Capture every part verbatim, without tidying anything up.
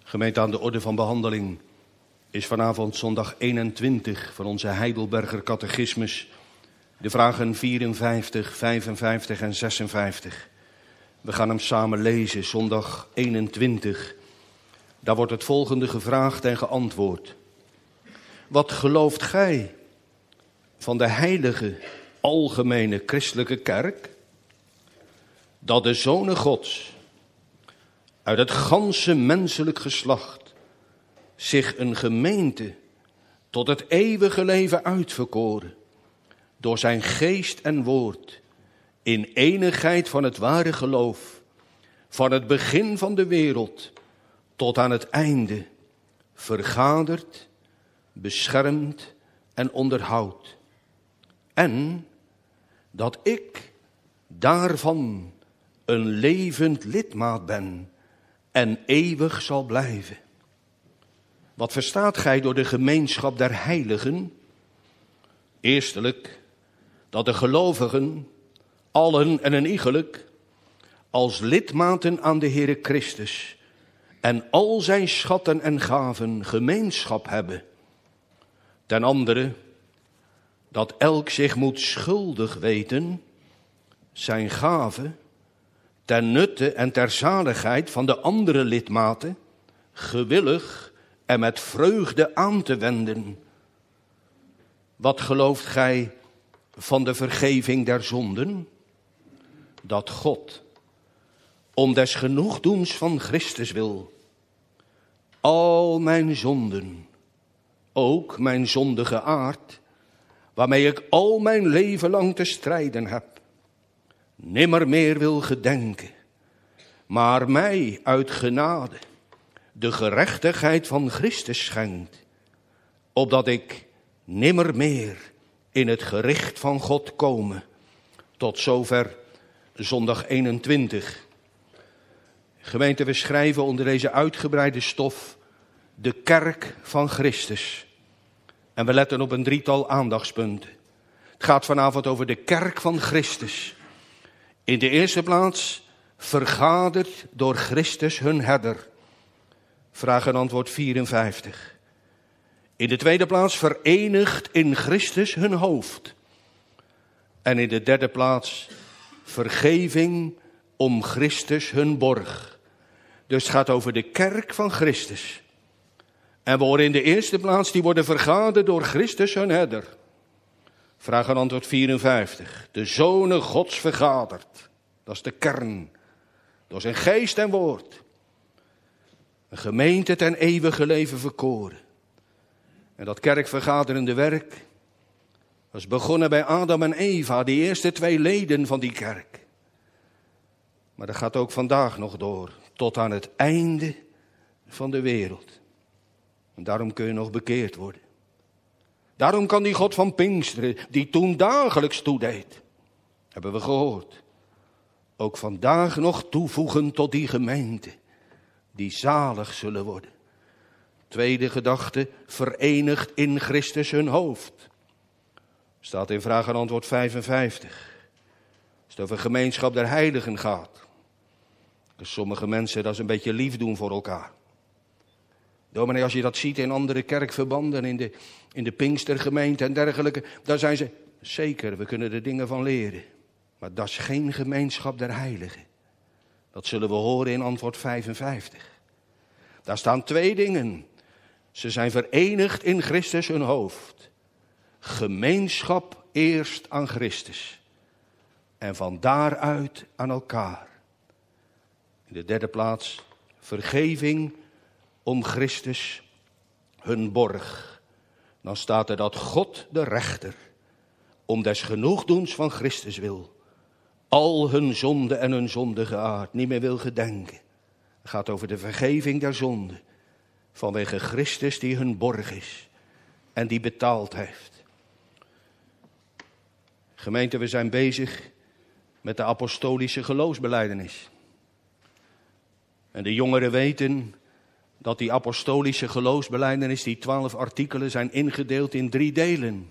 Gemeente, aan de orde van behandeling is vanavond zondag eenentwintig van onze Heidelberger catechismus. De vragen vierenvijftig, vijfenvijftig en zesenvijftig. We gaan hem samen lezen, zondag eenentwintig. Daar wordt het volgende gevraagd en geantwoord. Wat gelooft gij van de heilige, algemene christelijke kerk? Dat de Zonen Gods uit het ganse menselijk geslacht zich een gemeente tot het eeuwige leven uitverkoren, door zijn geest en woord, in enigheid van het ware geloof, van het begin van de wereld tot aan het einde, vergadert, beschermt en onderhoudt. En dat ik daarvan een levend lidmaat ben en eeuwig zal blijven. Wat verstaat gij door de gemeenschap der heiligen? Eerstelijk, dat de gelovigen, allen en een iegelijk, als lidmaten aan de Heere Christus en al zijn schatten en gaven gemeenschap hebben. Ten andere, dat elk zich moet schuldig weten zijn gave ten nutte en ter zaligheid van de andere lidmaten gewillig en met vreugde aan te wenden. Wat gelooft gij van de vergeving der zonden? Dat God, om des genoegdoens van Christus wil, al mijn zonden, ook mijn zondige aard, waarmee ik al mijn leven lang te strijden heb, nimmer meer wil gedenken, maar mij uit genade de gerechtigheid van Christus schenkt, opdat ik nimmer meer in het gericht van God komen. Tot zover zondag eenentwintig. Gemeente, we schrijven onder deze uitgebreide stof de kerk van Christus. En we letten op een drietal aandachtspunten. Het gaat vanavond over de kerk van Christus. In de eerste plaats vergaderd door Christus hun herder. Vraag en antwoord vierenvijftig. In de tweede plaats verenigd in Christus hun hoofd. En in de derde plaats vergeving om Christus hun borg. Dus het gaat over de kerk van Christus. En we horen in de eerste plaats, die worden vergaderd door Christus hun herder. Vraag en antwoord vierenvijftig. De Zonen Gods vergaderd. Dat is de kern. Door zijn geest en woord. Een gemeente ten eeuwige leven verkoren. En dat kerkvergaderende werk was begonnen bij Adam en Eva, die eerste twee leden van die kerk. Maar dat gaat ook vandaag nog door, tot aan het einde van de wereld. En daarom kun je nog bekeerd worden. Daarom kan die God van Pinksteren, die toen dagelijks toedeed, hebben we gehoord, ook vandaag nog toevoegen tot die gemeente, die zalig zullen worden. Tweede gedachte, verenigd in Christus hun hoofd. Staat in vraag en antwoord vijfenvijftig. Als het over gemeenschap der heiligen gaat. Dus sommige mensen, dat is een beetje lief doen voor elkaar. Dominee, als je dat ziet in andere kerkverbanden, in de, in de Pinkstergemeente en dergelijke, daar zijn ze, zeker, we kunnen er dingen van leren. Maar dat is geen gemeenschap der heiligen. Dat zullen we horen in antwoord vijfenvijftig. Daar staan twee dingen. Ze zijn verenigd in Christus hun hoofd. Gemeenschap eerst aan Christus. En van daaruit aan elkaar. In de derde plaats vergeving om Christus hun borg. Dan staat er dat God de rechter, om des genoegdoens van Christus wil, al hun zonde en hun zondige aard niet meer wil gedenken. Het gaat over de vergeving der zonde, vanwege Christus die hun borg is en die betaald heeft. Gemeente, we zijn bezig met de apostolische geloofsbelijdenis. En de jongeren weten dat die apostolische geloofsbelijdenis, die twaalf artikelen, zijn ingedeeld in drie delen.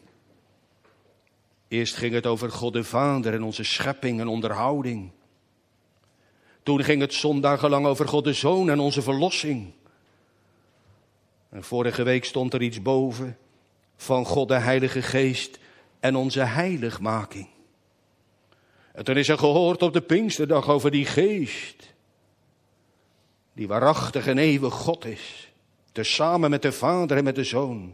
Eerst ging het over God de Vader en onze schepping en onderhouding. Toen ging het zondagenlang over God de Zoon en onze verlossing. En vorige week stond er iets boven van God de Heilige Geest en onze heiligmaking. En toen is er gehoord op de Pinksterdag over die Geest, die waarachtig en eeuwig God is, tezamen met de Vader en met de Zoon.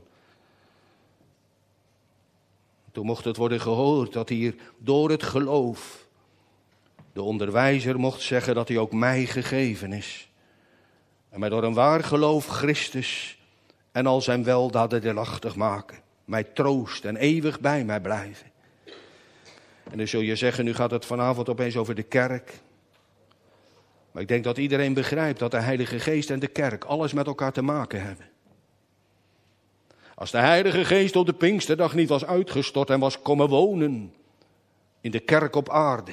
Toen mocht het worden gehoord dat hier door het geloof de onderwijzer mocht zeggen dat hij ook mij gegeven is. En mij door een waar geloof Christus en al zijn weldaden deelachtig maken. Mij troost en eeuwig bij mij blijven. En dan zul je zeggen, nu gaat het vanavond opeens over de kerk. Maar ik denk dat iedereen begrijpt dat de Heilige Geest en de kerk alles met elkaar te maken hebben. Als de Heilige Geest op de Pinksterdag niet was uitgestort en was komen wonen in de kerk op aarde,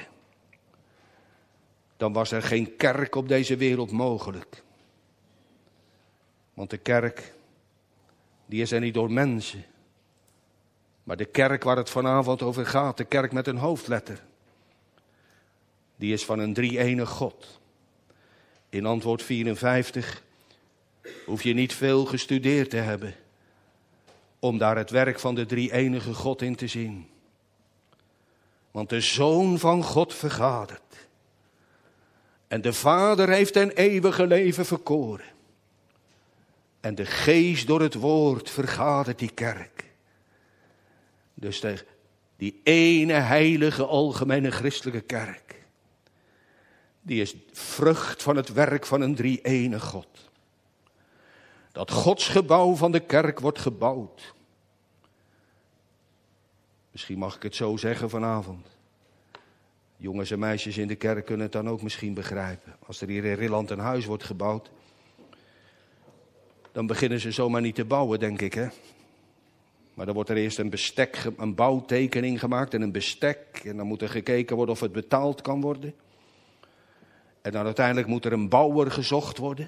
dan was er geen kerk op deze wereld mogelijk. Want de kerk, die is er niet door mensen. Maar de kerk waar het vanavond over gaat, de kerk met een hoofdletter, die is van een drie-enig God. In antwoord vierenvijftig hoef je niet veel gestudeerd te hebben om daar het werk van de drie-enige God in te zien. Want de Zoon van God vergadert. En de Vader heeft ten eeuwige leven verkoren. En de Geest door het woord vergadert die kerk. Dus de, die ene heilige algemene christelijke kerk, die is vrucht van het werk van een drie-enig God. Dat Gods gebouw van de kerk wordt gebouwd. Misschien mag ik het zo zeggen vanavond. Jongens en meisjes in de kerk kunnen het dan ook misschien begrijpen. Als er hier in Rilland een huis wordt gebouwd, dan beginnen ze zomaar niet te bouwen, denk ik, hè. Maar dan wordt er eerst een bestek, een bouwtekening gemaakt en een bestek. En dan moet er gekeken worden of het betaald kan worden. En dan uiteindelijk moet er een bouwer gezocht worden.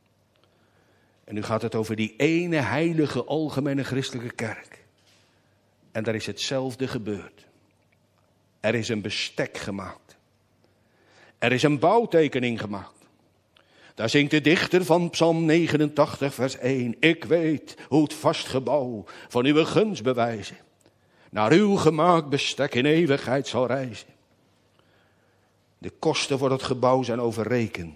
En nu gaat het over die ene heilige algemene christelijke kerk. En daar is hetzelfde gebeurd. Er is een bestek gemaakt. Er is een bouwtekening gemaakt. Daar zingt de dichter van Psalm negenentachtig vers één. Ik weet hoe het vast gebouw van uw gunst bewijzen. Naar uw gemaakt bestek in eeuwigheid zal reizen. De kosten voor het gebouw zijn overrekend.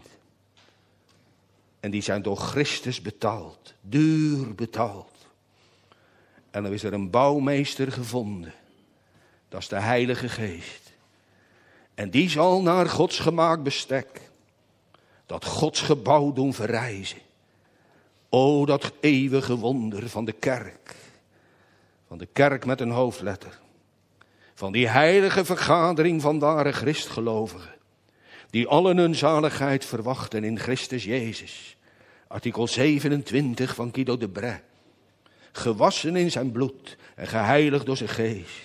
En die zijn door Christus betaald. Duur betaald. En dan is er een bouwmeester gevonden. Dat is de Heilige Geest. En die zal naar Gods gemaakt bestek dat Gods gebouw doen verrijzen. O, dat eeuwige wonder van de kerk. Van de kerk met een hoofdletter. Van die heilige vergadering van ware Christgelovigen. Die allen hun zaligheid verwachten in Christus Jezus. Artikel zevenentwintig van Guido de Brès. Gewassen in zijn bloed en geheiligd door zijn geest.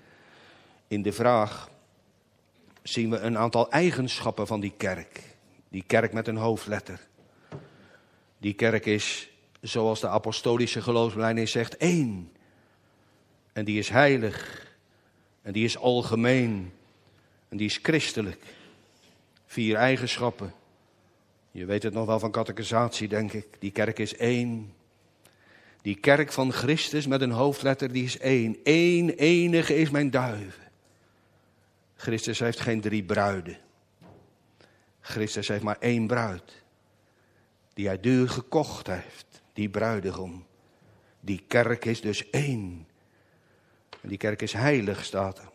In de vraag zien we een aantal eigenschappen van die kerk. Die kerk met een hoofdletter. Die kerk is, zoals de apostolische geloofsbelijdenis zegt, één. En die is heilig. En die is algemeen. En die is christelijk. Vier eigenschappen. Je weet het nog wel van catechisatie, denk ik. Die kerk is één. Die kerk van Christus met een hoofdletter, die is één. Eén enige is mijn duiven. Christus heeft geen drie bruiden. Christus heeft maar één bruid. Die hij duur gekocht heeft. Die bruidegom. Die kerk is dus één. En die kerk is heilig, staat er.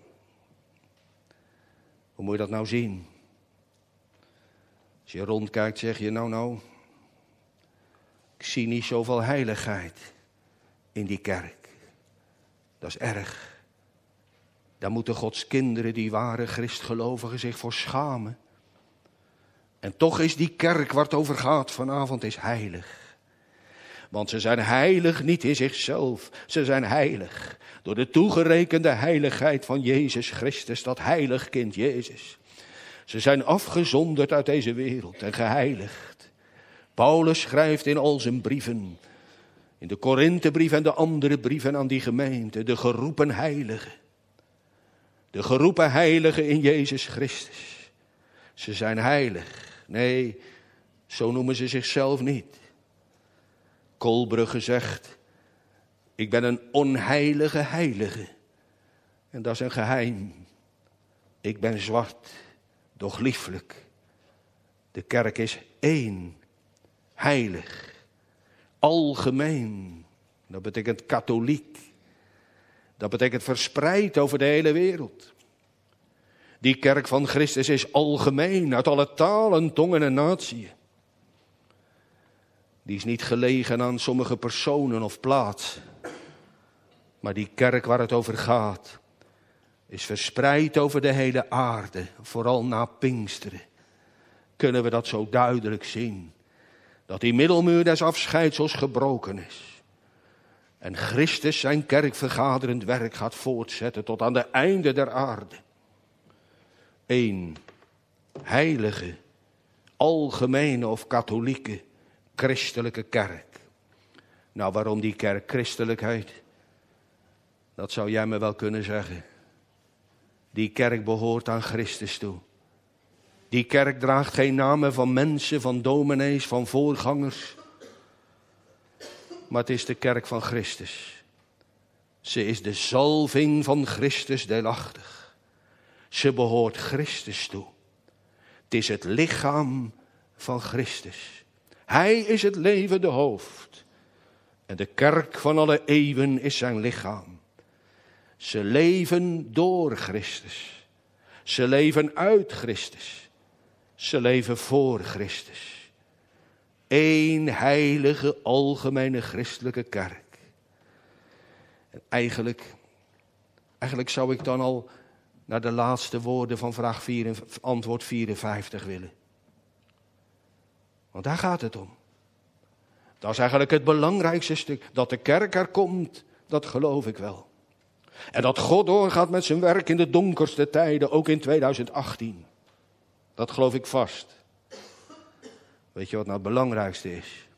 Hoe moet je dat nou zien? Als je rondkijkt zeg je nou nou. Ik zie niet zoveel heiligheid in die kerk. Dat is erg. Daar moeten Gods kinderen, die ware Christgelovigen, zich voor schamen. En toch is die kerk waar het over gaat vanavond is heilig. Want ze zijn heilig niet in zichzelf. Ze zijn heilig door de toegerekende heiligheid van Jezus Christus, dat heilig kind Jezus. Ze zijn afgezonderd uit deze wereld en geheiligd. Paulus schrijft in al zijn brieven, in de Korinthebrief en de andere brieven aan die gemeente, de geroepen heiligen. De geroepen heiligen in Jezus Christus. Ze zijn heilig. Nee, zo noemen ze zichzelf niet. Kolbrugge zegt, ik ben een onheilige heilige. En dat is een geheim. Ik ben zwart, doch lieflijk. De kerk is één, heilig, algemeen. Dat betekent katholiek. Dat betekent verspreid over de hele wereld. Die kerk van Christus is algemeen, uit alle talen, tongen en natieën. Die is niet gelegen aan sommige personen of plaatsen. Maar die kerk waar het over gaat, is verspreid over de hele aarde. Vooral na Pinksteren kunnen we dat zo duidelijk zien. Dat die middelmuur des afscheidsels gebroken is. En Christus zijn kerkvergaderend werk gaat voortzetten tot aan de einde der aarde. Eén heilige, algemene of katholieke, christelijke kerk. Nou, waarom die kerk christelijk heet? Dat zou jij me wel kunnen zeggen. Die kerk behoort aan Christus toe. Die kerk draagt geen namen van mensen, van dominees, van voorgangers. Maar het is de kerk van Christus. Ze is de zalving van Christus deelachtig. Ze behoort Christus toe. Het is het lichaam van Christus. Hij is het levende hoofd. En de kerk van alle eeuwen is zijn lichaam. Ze leven door Christus. Ze leven uit Christus. Ze leven voor Christus. Eén heilige, algemene christelijke kerk. En eigenlijk, eigenlijk zou ik dan al naar de laatste woorden van vraag vier, antwoord vierenvijftig willen. Want daar gaat het om. Dat is eigenlijk het belangrijkste stuk. Dat de kerk er komt, dat geloof ik wel. En dat God doorgaat met zijn werk in de donkerste tijden, ook in tweeduizend achttien. Dat geloof ik vast. Weet je wat nou het belangrijkste is?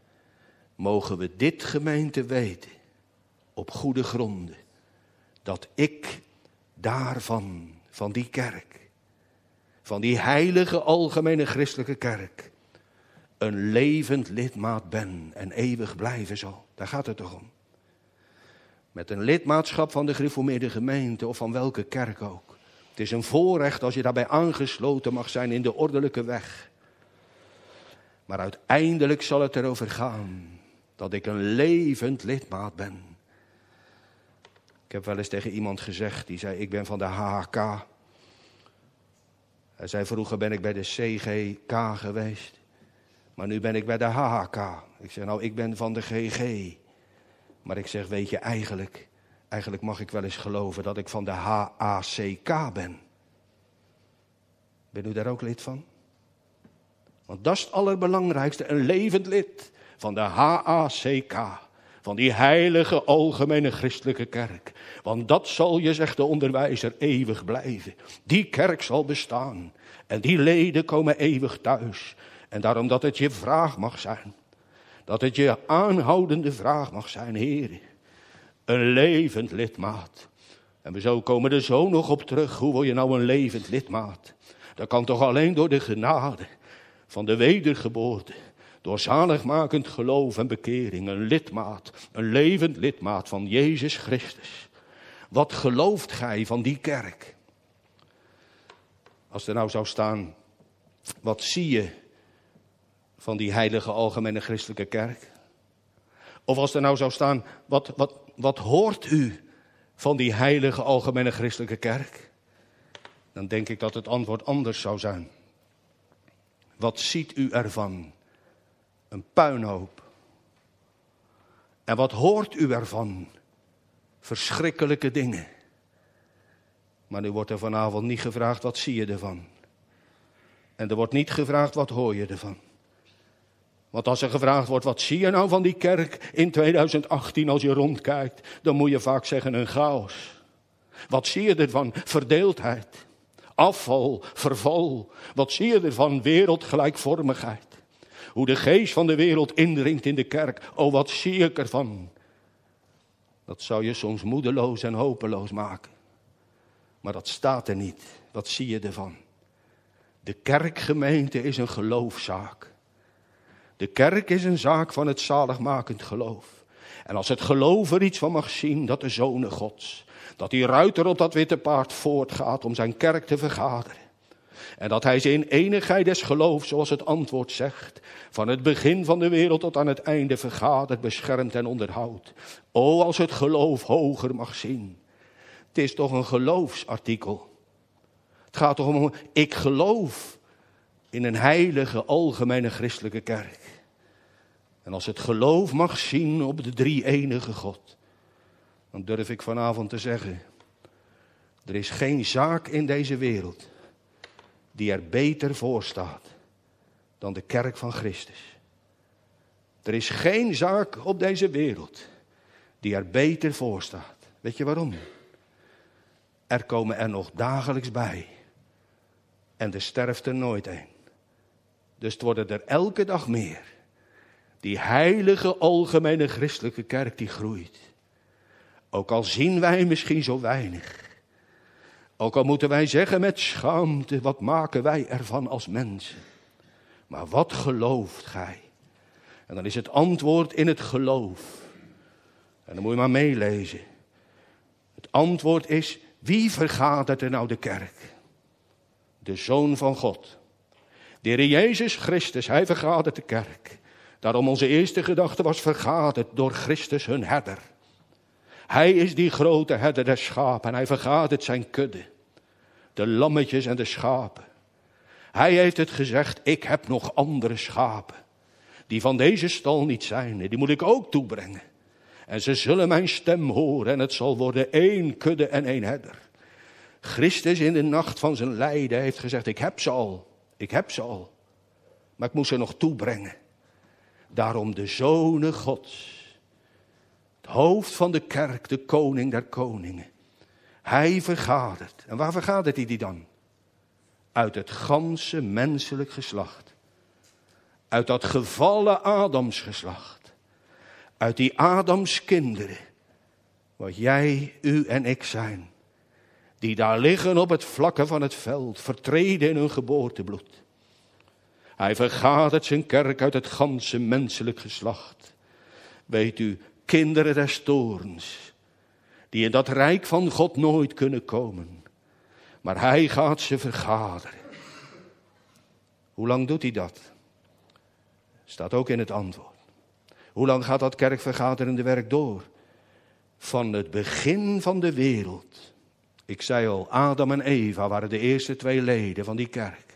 Mogen we dit, gemeente, weten, op goede gronden, dat ik daarvan, van die kerk, van die heilige algemene christelijke kerk, een levend lidmaat ben en eeuwig blijven zal. Daar gaat het toch om. Met een lidmaatschap van de gereformeerde gemeente of van welke kerk ook. Het is een voorrecht als je daarbij aangesloten mag zijn in de ordelijke weg. Maar uiteindelijk zal het erover gaan dat ik een levend lidmaat ben. Ik heb wel eens tegen iemand gezegd, die zei, ik ben van de H H K. Hij zei, vroeger ben ik bij de C G K geweest. Maar nu ben ik bij de H H K. Ik zeg, nou, ik ben van de G G. Maar ik zeg, weet je, eigenlijk, eigenlijk mag ik wel eens geloven dat ik van de H A C K ben. Ben u daar ook lid van? Want dat is het allerbelangrijkste, een levend lid van de H A C K. Van die heilige algemene christelijke kerk. Want dat zal je, zegt de onderwijzer, eeuwig blijven. Die kerk zal bestaan. En die leden komen eeuwig thuis. En daarom dat het je vraag mag zijn. Dat het je aanhoudende vraag mag zijn, Heer. Een levend lidmaat. En we zo komen er zo nog op terug. Hoe word je nou een levend lidmaat? Dat kan toch alleen door de genade van de wedergeboorte. Door zaligmakend geloof en bekering. Een lidmaat, een levend lidmaat van Jezus Christus. Wat gelooft gij van die kerk? Als er nou zou staan, wat zie je van die heilige algemene christelijke kerk? Of als er nou zou staan, wat, wat, wat hoort u van die heilige algemene christelijke kerk? Dan denk ik dat het antwoord anders zou zijn. Wat ziet u ervan? Een puinhoop. En wat hoort u ervan? Verschrikkelijke dingen. Maar nu wordt er vanavond niet gevraagd, wat zie je ervan? En er wordt niet gevraagd, wat hoor je ervan? Want als er gevraagd wordt, wat zie je nou van die kerk in tweeduizend achttien als je rondkijkt? Dan moet je vaak zeggen, een chaos. Wat zie je ervan? Verdeeldheid. Afval, verval. Wat zie je ervan? Wereldgelijkvormigheid. Hoe de geest van de wereld indringt in de kerk. Oh, wat zie ik ervan? Dat zou je soms moedeloos en hopeloos maken. Maar dat staat er niet. Wat zie je ervan? De kerkgemeente is een geloofszaak. De kerk is een zaak van het zaligmakend geloof. En als het geloof er iets van mag zien, dat de Zonen Gods, dat die ruiter op dat witte paard voortgaat om zijn kerk te vergaderen. En dat hij ze in enigheid des geloofs, zoals het antwoord zegt, van het begin van de wereld tot aan het einde vergadert, beschermt en onderhoudt. O, als het geloof hoger mag zien. Het is toch een geloofsartikel. Het gaat toch om, ik geloof in een heilige, algemene christelijke kerk. En als het geloof mag zien op de drie-enige God, dan durf ik vanavond te zeggen, er is geen zaak in deze wereld die er beter voor staat dan de kerk van Christus. Er is geen zaak op deze wereld die er beter voor staat. Weet je waarom? Er komen er nog dagelijks bij. En er sterft er nooit een. Dus het worden er elke dag meer. Die heilige algemene christelijke kerk die groeit. Ook al zien wij misschien zo weinig. Ook al moeten wij zeggen met schaamte, wat maken wij ervan als mensen. Maar wat gelooft gij? En dan is het antwoord in het geloof. En dan moet je maar meelezen. Het antwoord is, wie vergadert er nou de kerk? De Zoon van God. De Heer Jezus Christus, hij vergadert de kerk. Daarom onze eerste gedachte was vergaderd door Christus hun herder. Hij is die grote herder der schapen en hij vergadert zijn kudde. De lammetjes en de schapen. Hij heeft het gezegd, ik heb nog andere schapen. Die van deze stal niet zijn, die moet ik ook toebrengen. En ze zullen mijn stem horen en het zal worden één kudde en één herder. Christus in de nacht van zijn lijden heeft gezegd, ik heb ze al, ik heb ze al. Maar ik moet ze nog toebrengen. Daarom de Zonen Gods. Het hoofd van de kerk, de koning der koningen. Hij vergadert. En waar vergadert hij die dan? Uit het ganse menselijk geslacht. Uit dat gevallen Adamsgeslacht. Uit die Adams kinderen. Wat jij, u en ik zijn. Die daar liggen op het vlakke van het veld. Vertreden in hun geboortebloed. Hij vergadert zijn kerk uit het ganse menselijk geslacht. Weet u, kinderen des toorns. Die in dat rijk van God nooit kunnen komen. Maar hij gaat ze vergaderen. Hoe lang doet hij dat? Staat ook in het antwoord. Hoe lang gaat dat kerkvergaderende werk door? Van het begin van de wereld. Ik zei al, Adam en Eva waren de eerste twee leden van die kerk.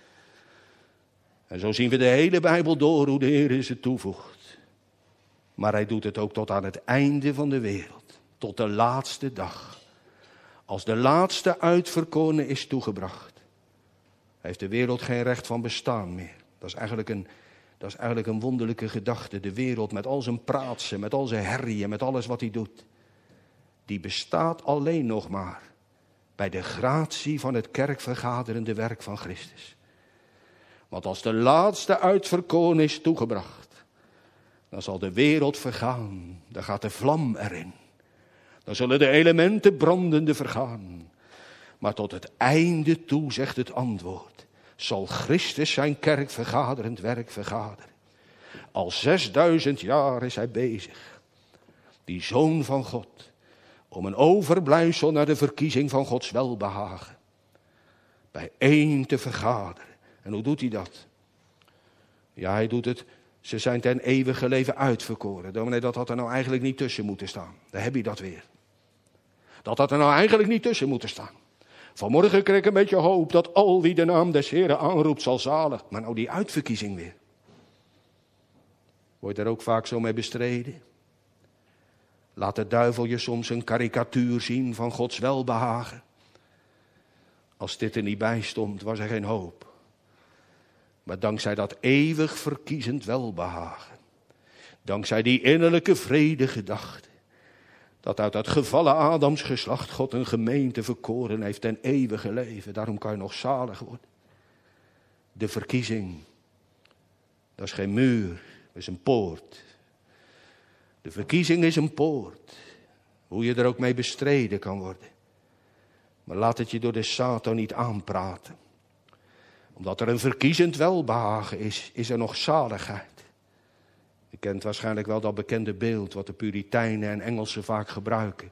En zo zien we de hele Bijbel door hoe de Heer ze toevoegt. Maar hij doet het ook tot aan het einde van de wereld. Tot de laatste dag. Als de laatste uitverkorene is toegebracht. Heeft de wereld geen recht van bestaan meer. Dat is eigenlijk een, dat is eigenlijk een wonderlijke gedachte. De wereld met al zijn praatsen, met al zijn herrieën, met alles wat hij doet. Die bestaat alleen nog maar bij de gratie van het kerkvergaderende werk van Christus. Want als de laatste uitverkoren is toegebracht, dan zal de wereld vergaan. Dan gaat de vlam erin. Dan zullen de elementen brandende vergaan. Maar tot het einde toe, zegt het antwoord, zal Christus zijn kerkvergaderend werk vergaderen. Al zesduizend jaar is hij bezig. Die Zoon van God. Om een overblijfsel naar de verkiezing van Gods welbehagen. Bij één te vergaderen. En hoe doet hij dat? Ja, hij doet het. Ze zijn ten eeuwige leven uitverkoren. Dominee, dat had er nou eigenlijk niet tussen moeten staan. Daar heb je dat weer. Dat had er nou eigenlijk niet tussen moeten staan. Vanmorgen kreeg ik een beetje hoop dat al wie de naam des Heren aanroept zal zalig. Maar nou die uitverkiezing weer. Word je daar ook vaak zo mee bestreden? Laat de duivel je soms een karikatuur zien van Gods welbehagen. Als dit er niet bij stond, was er geen hoop. Maar dankzij dat eeuwig verkiezend welbehagen. Dankzij die innerlijke vrede gedachte. Dat uit dat gevallen Adams geslacht God een gemeente verkoren heeft ten eeuwige leven. Daarom kan je nog zalig worden. De verkiezing. Dat is geen muur, dat is een poort. De verkiezing is een poort. Hoe je er ook mee bestreden kan worden. Maar laat het je door de Satan niet aanpraten. Omdat er een verkiezend welbehagen is, is er nog zaligheid. Je kent waarschijnlijk wel dat bekende beeld wat de Puritijnen en Engelsen vaak gebruiken.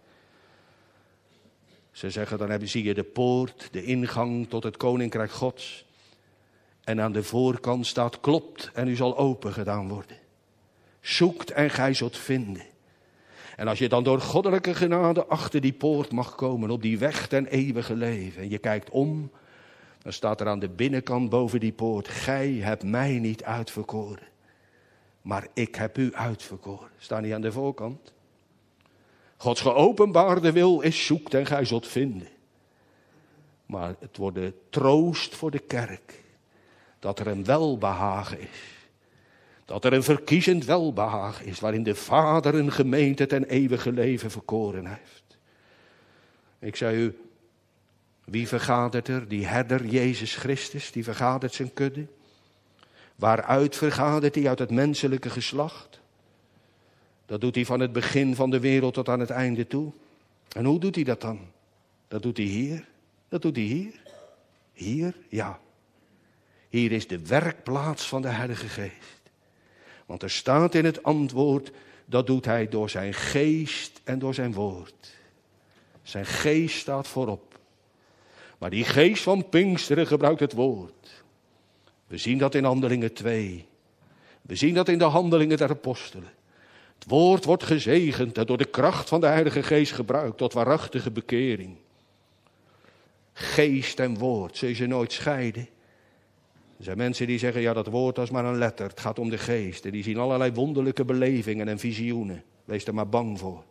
Ze zeggen, dan hebben, zie je de poort, de ingang tot het Koninkrijk Gods. En aan de voorkant staat, klopt en u zal open gedaan worden. Zoekt en gij zult vinden. En als je dan door goddelijke genade achter die poort mag komen, op die weg ten eeuwige leven. En je kijkt om, dan staat er aan de binnenkant boven die poort, gij hebt mij niet uitverkoren. Maar ik heb u uitverkoren. Staat niet aan de voorkant. Gods geopenbaarde wil is zoekt en gij zult vinden. Maar het wordt de troost voor de kerk. Dat er een welbehagen is. Dat er een verkiezend welbehagen is. Waarin de Vader een gemeente ten eeuwige leven verkoren heeft. Ik zei u, wie vergadert er? Die herder Jezus Christus, die vergadert zijn kudde. Waaruit vergadert hij? Uit het menselijke geslacht. Dat doet hij van het begin van de wereld tot aan het einde toe. En hoe doet hij dat dan? Dat doet hij hier. Dat doet hij hier. Hier, ja. Hier is de werkplaats van de Heilige Geest. Want er staat in het antwoord, dat doet hij door zijn geest en door zijn woord. Zijn geest staat voorop. Maar die geest van Pinksteren gebruikt het woord. We zien dat in Handelingen twee. We zien dat in de Handelingen der Apostelen. Het woord wordt gezegend en door de kracht van de Heilige Geest gebruikt tot waarachtige bekering. Geest en woord, zul je ze nooit scheiden? Er zijn mensen die zeggen, ja, dat woord is maar een letter. Het gaat om de geest. En die zien allerlei wonderlijke belevingen en visioenen. Wees er maar bang voor.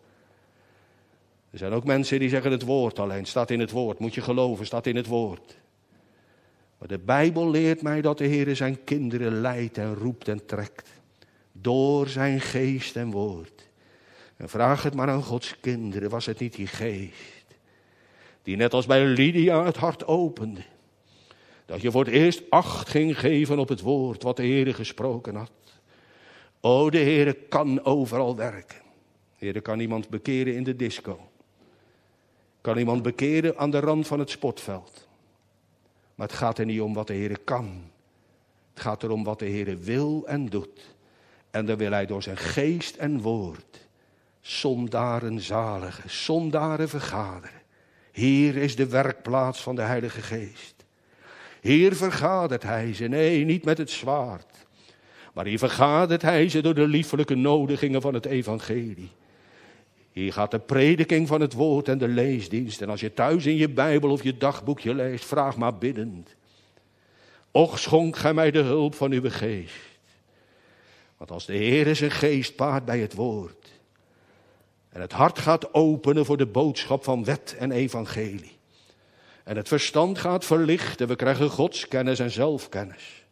Er zijn ook mensen die zeggen, het woord alleen. Staat in het woord. Moet je geloven, staat in het woord. Maar de Bijbel leert mij dat de Heer zijn kinderen leidt en roept en trekt. Door zijn geest en woord. En vraag het maar aan Gods kinderen. Was het niet die geest die net als bij Lydia het hart opende? Dat je voor het eerst acht ging geven op het woord wat de Heer gesproken had. O, de Heer kan overal werken. De Heer kan iemand bekeren in de disco. Kan iemand bekeren aan de rand van het sportveld. Maar het gaat er niet om wat de Heer kan. Het gaat erom wat de Heer wil en doet. En dan wil hij door zijn geest en woord zondaren zaligen, zondaren vergaderen. Hier is de werkplaats van de Heilige Geest. Hier vergadert hij ze, nee, niet met het zwaard. Maar hier vergadert hij ze door de liefelijke nodigingen van het evangelie. Hier gaat de prediking van het woord en de leesdienst. En als je thuis in je Bijbel of je dagboekje leest, vraag maar biddend. Och, schonk gij mij de hulp van uw geest. Want als de Heer zijn geest paart bij het woord. En het hart gaat openen voor de boodschap van wet en evangelie. En het verstand gaat verlichten. We krijgen godskennis en zelfkennis.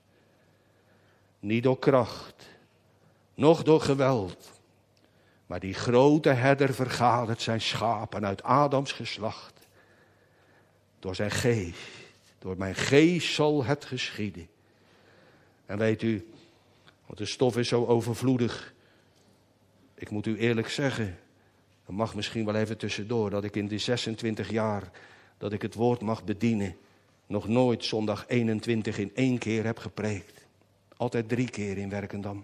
Niet door kracht. Noch door geweld. Maar die grote herder vergadert zijn schapen uit Adams geslacht. Door zijn geest. Door mijn geest zal het geschieden. En weet u, want de stof is zo overvloedig. Ik moet u eerlijk zeggen, dat mag misschien wel even tussendoor, dat ik in die zesentwintig jaar dat ik het woord mag bedienen, nog nooit zondag eenentwintig in één keer heb gepreekt. Altijd drie keer in Werkendam.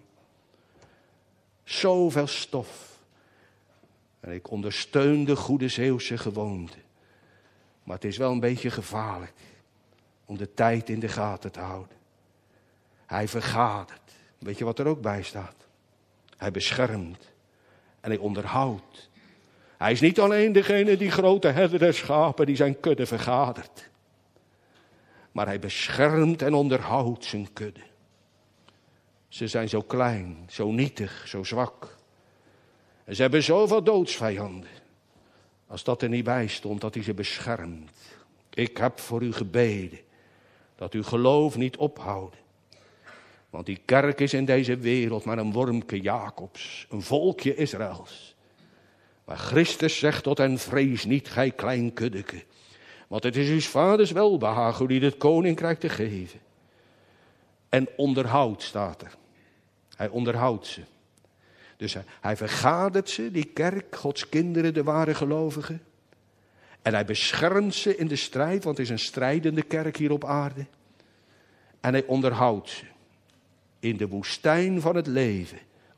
Zoveel stof. En ik ondersteun de goede Zeeuwse gewoonte. Maar het is wel een beetje gevaarlijk om de tijd in de gaten te houden. Hij vergadert. Weet je wat er ook bij staat? Hij beschermt. En hij onderhoudt. Hij is niet alleen degene die grote herder der schapen die zijn kudde vergadert. Maar hij beschermt en onderhoudt zijn kudde. Ze zijn zo klein, zo nietig, zo zwak. En ze hebben zoveel doodsvijanden. Als dat er niet bij stond, dat hij ze beschermt. Ik heb voor u gebeden. Dat uw geloof niet ophoudt. Want die kerk is in deze wereld maar een wormke Jacobs. Een volkje Israëls. Maar Christus zegt tot hen, vrees niet, gij klein kuddeke. Want het is uw vaders welbehagen u het koninkrijk te geven. En onderhoudt staat er. Hij onderhoudt ze. Dus hij, hij vergadert ze, die kerk, Gods kinderen, de ware gelovigen. En hij beschermt ze in de strijd, want het is een strijdende kerk hier op aarde. En hij onderhoudt ze. In de woestijn van het leven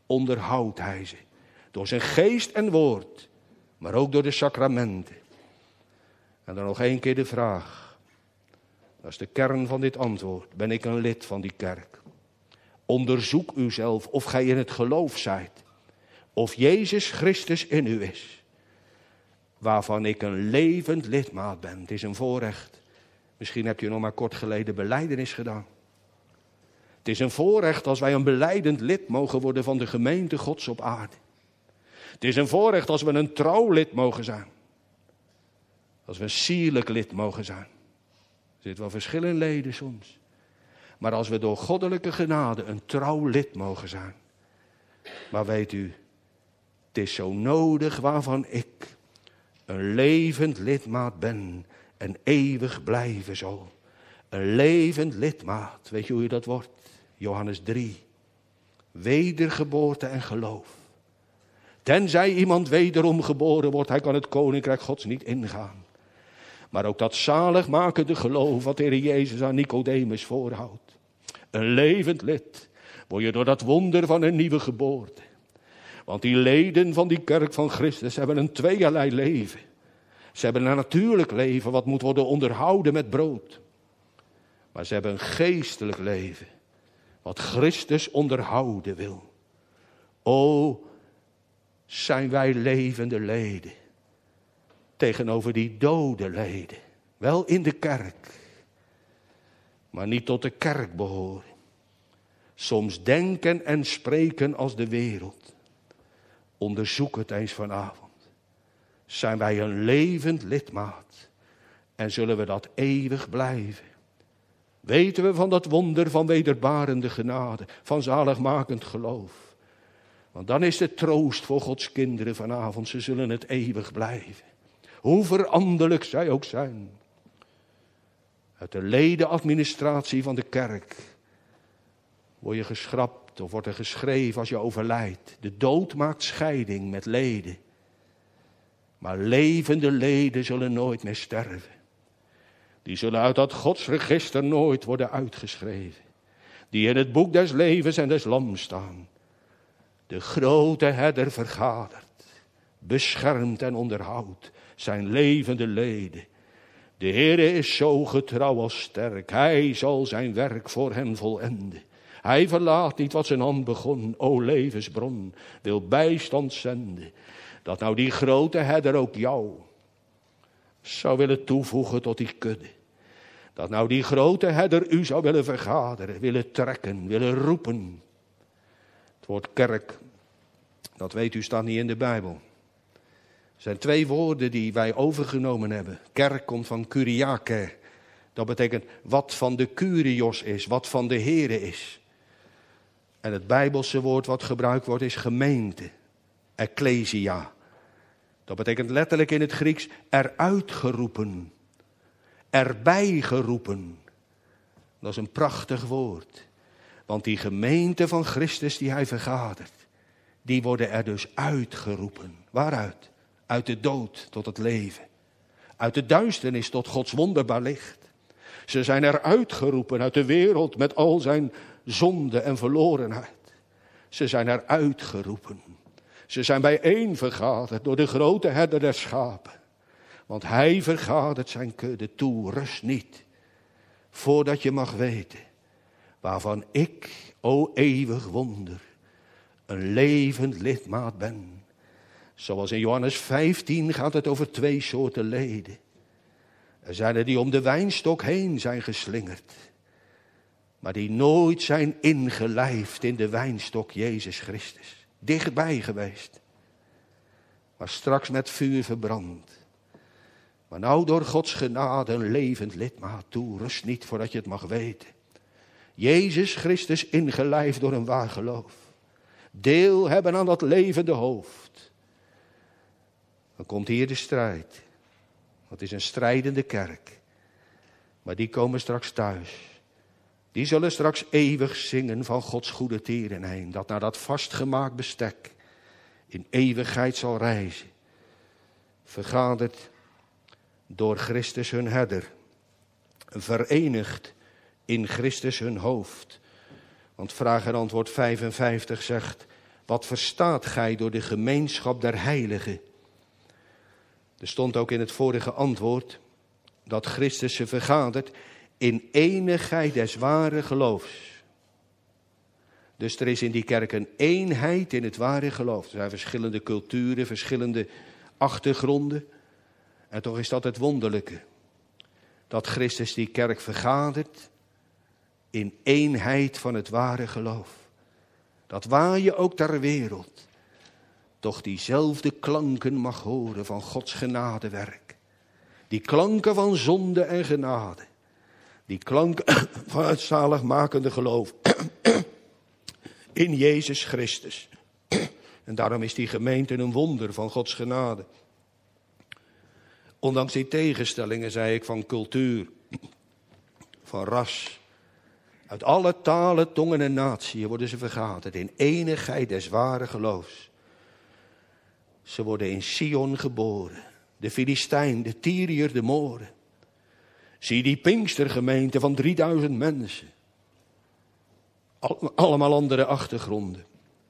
onderhoudt hij ze. Door zijn geest en woord, maar ook door de sacramenten. En dan nog één keer de vraag. Dat is de kern van dit antwoord. Ben ik een lid van die kerk? Onderzoek uzelf of gij in het geloof zijt. Of Jezus Christus in u is. Waarvan ik een levend lidmaat ben. Het is een voorrecht. Misschien hebt u nog maar kort geleden belijdenis gedaan. Het is een voorrecht als wij een belijdend lid mogen worden van de gemeente Gods op aarde. Het is een voorrecht als we een trouw lid mogen zijn. Als we een sierlijk lid mogen zijn. Er zit wel verschil in leden soms. Maar als we door goddelijke genade een trouw lid mogen zijn. Maar weet u, het is zo nodig waarvan ik een levend lidmaat ben en eeuwig blijven zal. Een levend lidmaat, weet je hoe je dat wordt? Johannes drie. Wedergeboorte en geloof. Tenzij iemand wederom geboren wordt, hij kan het koninkrijk Gods niet ingaan. Maar ook dat zaligmakende geloof wat de Heer Jezus aan Nicodemus voorhoudt. Een levend lid word je door dat wonder van een nieuwe geboorte. Want die leden van die kerk van Christus hebben een tweeërlei leven. Ze hebben een natuurlijk leven wat moet worden onderhouden met brood. Maar ze hebben een geestelijk leven wat Christus onderhouden wil. O, zijn wij levende leden tegenover die dode leden. Wel in de kerk, maar niet tot de kerk behoren. Soms denken en spreken als de wereld. Onderzoek het eens vanavond. Zijn wij een levend lidmaat en zullen we dat eeuwig blijven? Weten we van dat wonder van wederbarende genade, van zaligmakend geloof? Want dan is de troost voor Gods kinderen vanavond, ze zullen het eeuwig blijven. Hoe veranderlijk zij ook zijn. Uit de ledenadministratie van de kerk word je geschrapt of wordt er geschreven als je overlijdt. De dood maakt scheiding met leden. Maar levende leden zullen nooit meer sterven. Die zullen uit dat godsregister nooit worden uitgeschreven. Die in het boek des levens en des lams staan. De grote herder vergadert, beschermt en onderhoudt zijn levende leden. De Heere is zo getrouw als sterk, hij zal zijn werk voor hen volenden. Hij verlaat niet wat zijn hand begon, o levensbron, wil bijstand zenden. Dat nou die grote herder ook jou zou willen toevoegen tot die kudde. Dat nou die grote herder u zou willen vergaderen, willen trekken, willen roepen. Het woord kerk, dat weet u, staat niet in de Bijbel. Er zijn twee woorden die wij overgenomen hebben. Kerk komt van kuriake. Dat betekent wat van de Kyrios is, wat van de Here is. En het Bijbelse woord wat gebruikt wordt is gemeente. Ecclesia. Dat betekent letterlijk in het Grieks eruit geroepen. Erbij geroepen. Dat is een prachtig woord. Want die gemeente van Christus die hij vergadert, die worden er dus uitgeroepen. Waaruit? Uit de dood tot het leven. Uit de duisternis tot Gods wonderbaar licht. Ze zijn er uitgeroepen uit de wereld met al zijn zonde en verlorenheid. Ze zijn er uitgeroepen. Ze zijn bijeen vergaderd door de grote herder der schapen. Want hij vergadert zijn kudde toe, rust niet. Voordat je mag weten waarvan ik, o eeuwig wonder, een levend lidmaat ben. Zoals in Johannes vijftien gaat het over twee soorten leden. Er zijn er die om de wijnstok heen zijn geslingerd. Maar die nooit zijn ingelijfd in de wijnstok Jezus Christus. Dichtbij geweest. Maar straks met vuur verbrand. Maar nou door Gods genade een levend lidmaat toe. Rust niet voordat je het mag weten. Jezus Christus ingelijfd door een waar geloof. Deel hebben aan dat levende hoofd. Dan komt hier de strijd. Het is een strijdende kerk. Maar die komen straks thuis. Die zullen straks eeuwig zingen van Gods goede tierenheid. Dat naar dat vastgemaakt bestek in eeuwigheid zal reizen. Vergaderd door Christus hun herder. Verenigd in Christus hun hoofd. Want vraag en antwoord vijfenvijftig zegt: Wat verstaat gij door de gemeenschap der heiligen? Er stond ook in het vorige antwoord dat Christus ze vergadert in enigheid des ware geloofs. Dus er is in die kerk een eenheid in het ware geloof. Er zijn verschillende culturen, verschillende achtergronden. En toch is dat het wonderlijke. Dat Christus die kerk vergadert in eenheid van het ware geloof. Dat waar je ook ter wereld toch diezelfde klanken mag horen van Gods genadewerk. Die klanken van zonde en genade. Die klanken van het zaligmakende geloof in Jezus Christus. En daarom is die gemeente een wonder van Gods genade. Ondanks die tegenstellingen, zei ik, van cultuur, van ras. Uit alle talen, tongen en natieën worden ze vergaderd in enigheid des ware geloofs. Ze worden in Sion geboren. De Filistijn, de Tyriër, de Moren. Zie die Pinkstergemeente van drieduizend mensen. Allemaal andere achtergronden.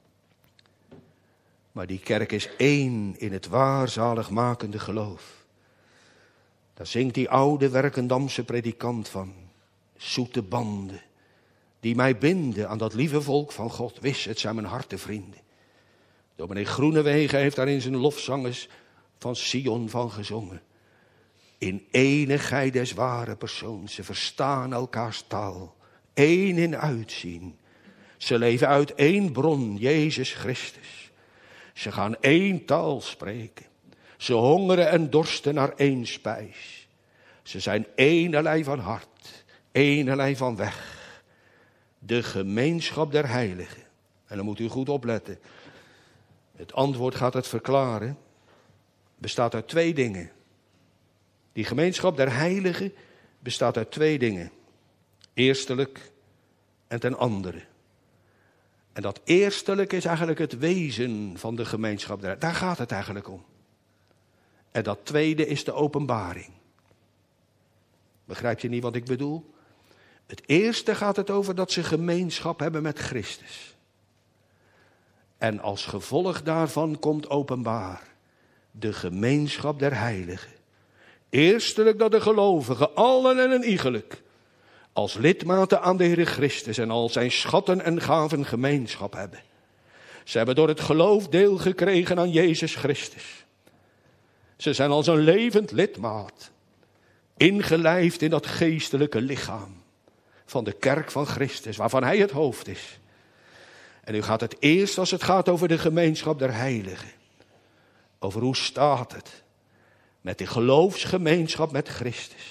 Maar die kerk is één in het waar zaligmakende geloof. Daar zingt die oude Werkendamse predikant van. Zoete banden die mij binden aan dat lieve volk van God. Wis, het zijn mijn hartevrienden. Dominee Groenewegen heeft daar in zijn lofzangers van Sion van gezongen. In enigheid des ware persoons. Ze verstaan elkaars taal. Eén in uitzien. Ze leven uit één bron, Jezus Christus. Ze gaan één taal spreken. Ze hongeren en dorsten naar één spijs. Ze zijn éénelei van hart, éénelei van weg. De gemeenschap der heiligen. En dan moet u goed opletten. Het antwoord gaat het verklaren. Bestaat uit twee dingen. Die gemeenschap der heiligen bestaat uit twee dingen. Eerstelijk en ten andere. En dat eerstelijk is eigenlijk het wezen van de gemeenschap der heiligen. Daar gaat het eigenlijk om. En dat tweede is de openbaring. Begrijp je niet wat ik bedoel? Het eerste gaat het over dat ze gemeenschap hebben met Christus. En als gevolg daarvan komt openbaar de gemeenschap der heiligen. Eerstelijk dat de gelovigen, allen en een iegelijk, als lidmaten aan de Heere Christus en al zijn schatten en gaven gemeenschap hebben. Ze hebben door het geloof deel gekregen aan Jezus Christus. Ze zijn als een levend lidmaat, ingelijfd in dat geestelijke lichaam van de kerk van Christus, waarvan hij het hoofd is. En nu gaat het eerst als het gaat over de gemeenschap der heiligen. Over hoe staat het met de geloofsgemeenschap met Christus.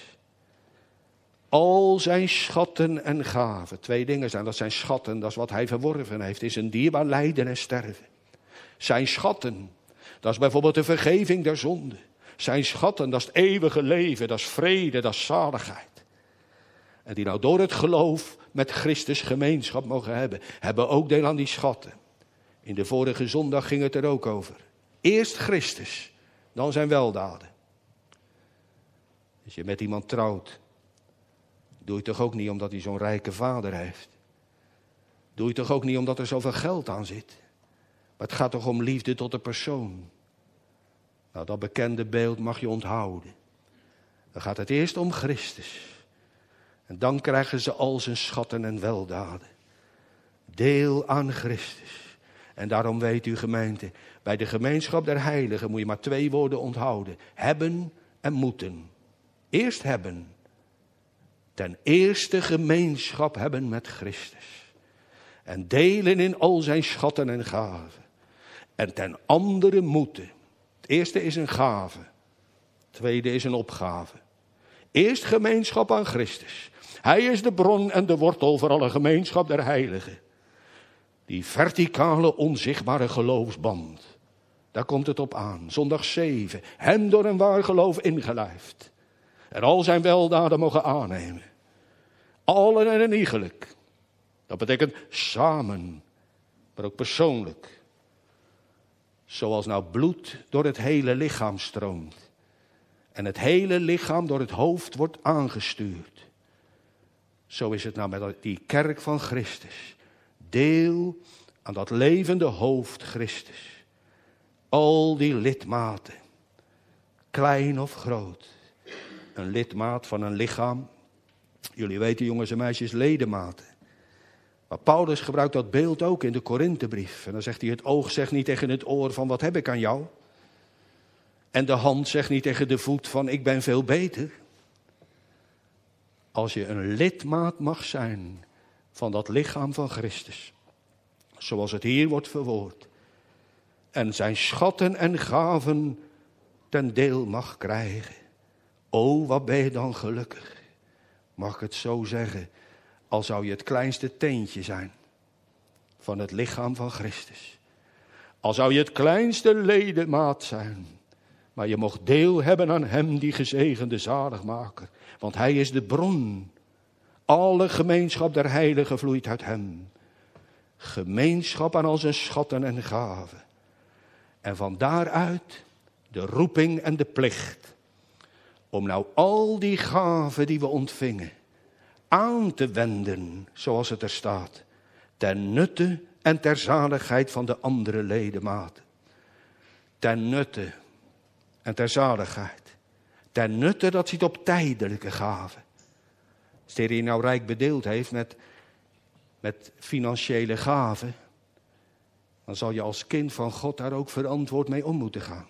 Al zijn schatten en gaven. Twee dingen zijn dat zijn schatten, dat is wat hij verworven heeft, is een dierbaar lijden en sterven. Zijn schatten, dat is bijvoorbeeld de vergeving der zonde. Zijn schatten, dat is het eeuwige leven, dat is vrede, dat is zaligheid. En die nou door het geloof met Christus gemeenschap mogen hebben, hebben ook deel aan die schatten. In de vorige zondag ging het er ook over. Eerst Christus, dan zijn weldaden. Als je met iemand trouwt, doe je toch ook niet omdat hij zo'n rijke vader heeft. Doe je toch ook niet omdat er zoveel geld aan zit. Maar het gaat toch om liefde tot de persoon. Nou, dat bekende beeld mag je onthouden. Dan gaat het eerst om Christus. En dan krijgen ze al zijn schatten en weldaden. Deel aan Christus. En daarom weet u gemeente, bij de gemeenschap der heiligen moet je maar twee woorden onthouden. Hebben en moeten. Eerst hebben. Ten eerste gemeenschap hebben met Christus. En delen in al zijn schatten en gaven. En ten andere moeten. Het eerste is een gave. Het tweede is een opgave. Eerst gemeenschap aan Christus. Hij is de bron en de wortel voor alle gemeenschap der heiligen. Die verticale, onzichtbare geloofsband. Daar komt het op aan. Zondag zeven. Hem door een waar geloof ingelijfd. En al zijn weldaden mogen aannemen. Allen en een iegelijk. Dat betekent samen. Maar ook persoonlijk. Zoals nou bloed door het hele lichaam stroomt. En het hele lichaam door het hoofd wordt aangestuurd. Zo is het nou met die kerk van Christus. Deel aan dat levende hoofd Christus. Al die lidmaten, klein of groot. Een lidmaat van een lichaam. Jullie weten, jongens en meisjes, ledematen. Maar Paulus gebruikt dat beeld ook in de Korinthebrief. En dan zegt hij, het oog zegt niet tegen het oor van wat heb ik aan jou. En de hand zegt niet tegen de voet van ik ben veel beter. Als je een lidmaat mag zijn van dat lichaam van Christus. Zoals het hier wordt verwoord. En zijn schatten en gaven ten deel mag krijgen. O, wat ben je dan gelukkig. Mag ik het zo zeggen. Al zou je het kleinste teentje zijn van het lichaam van Christus. Al zou je het kleinste ledemaat zijn. Maar je mocht deel hebben aan hem, die gezegende zaligmaker. Want hij is de bron. Alle gemeenschap der heiligen vloeit uit hem. Gemeenschap aan al zijn schatten en gaven. En van daaruit de roeping en de plicht. Om nou al die gaven die we ontvingen aan te wenden, zoals het er staat. Ten nutte en ter zaligheid van de andere ledematen. Ten nutte en ter zaligheid. Ten nutte, dat ziet op tijdelijke gaven. Als de Heer je nou rijk bedeeld heeft met, met financiële gaven, dan zal je als kind van God daar ook verantwoord mee om moeten gaan.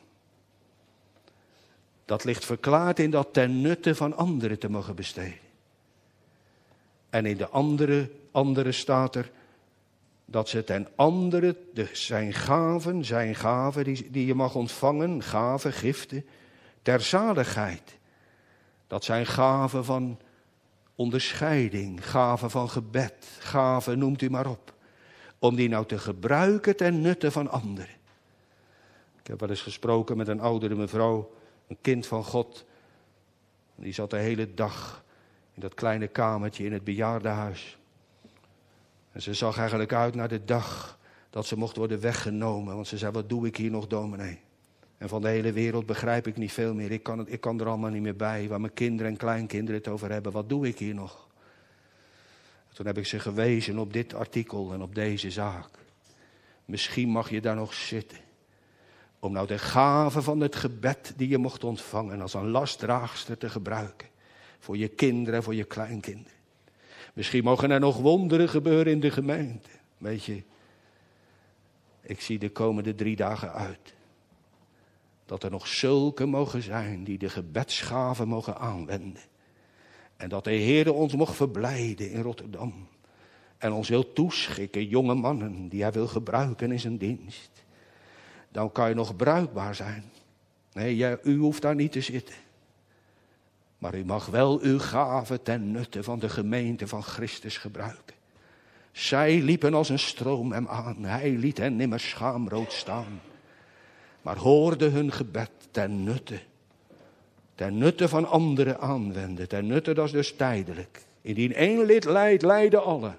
Dat ligt verklaard in dat ten nutte van anderen te mogen besteden. En in de andere, andere staat er dat ze ten andere, de, zijn gaven, zijn gaven die, die je mag ontvangen, gaven, giften, ter zaligheid. Dat zijn gaven van onderscheiding, gaven van gebed, gaven, noemt u maar op. Om die nou te gebruiken ten nutte van anderen. Ik heb wel eens gesproken met een oudere mevrouw, een kind van God. Die zat de hele dag in dat kleine kamertje in het bejaardenhuis. En ze zag eigenlijk uit naar de dag dat ze mocht worden weggenomen. Want ze zei, wat doe ik hier nog, dominee? En van de hele wereld begrijp ik niet veel meer. Ik kan, het, ik kan er allemaal niet meer bij. Waar mijn kinderen en kleinkinderen het over hebben. Wat doe ik hier nog? Toen heb ik ze gewezen op dit artikel en op deze zaak. Misschien mag je daar nog zitten. Om nou de gave van het gebed die je mocht ontvangen als een lastdraagster te gebruiken. Voor je kinderen en voor je kleinkinderen. Misschien mogen er nog wonderen gebeuren in de gemeente. Weet je, ik zie de komende drie dagen uit. Dat er nog zulke mogen zijn die de gebedsgaven mogen aanwenden. En dat de Heer ons mocht verblijden in Rotterdam. En ons wil toeschikken, jonge mannen die hij wil gebruiken in zijn dienst. Dan kan je nog bruikbaar zijn. Nee, jij, u hoeft daar niet te zitten. Maar u mag wel uw gaven ten nutte van de gemeente van Christus gebruiken. Zij liepen als een stroom hem aan. Hij liet hen nimmer schaamrood staan. Maar hoorde hun gebed ten nutte. Ten nutte van anderen aanwenden. Ten nutte, dat is dus tijdelijk. Indien één lid lijdt, lijden alle.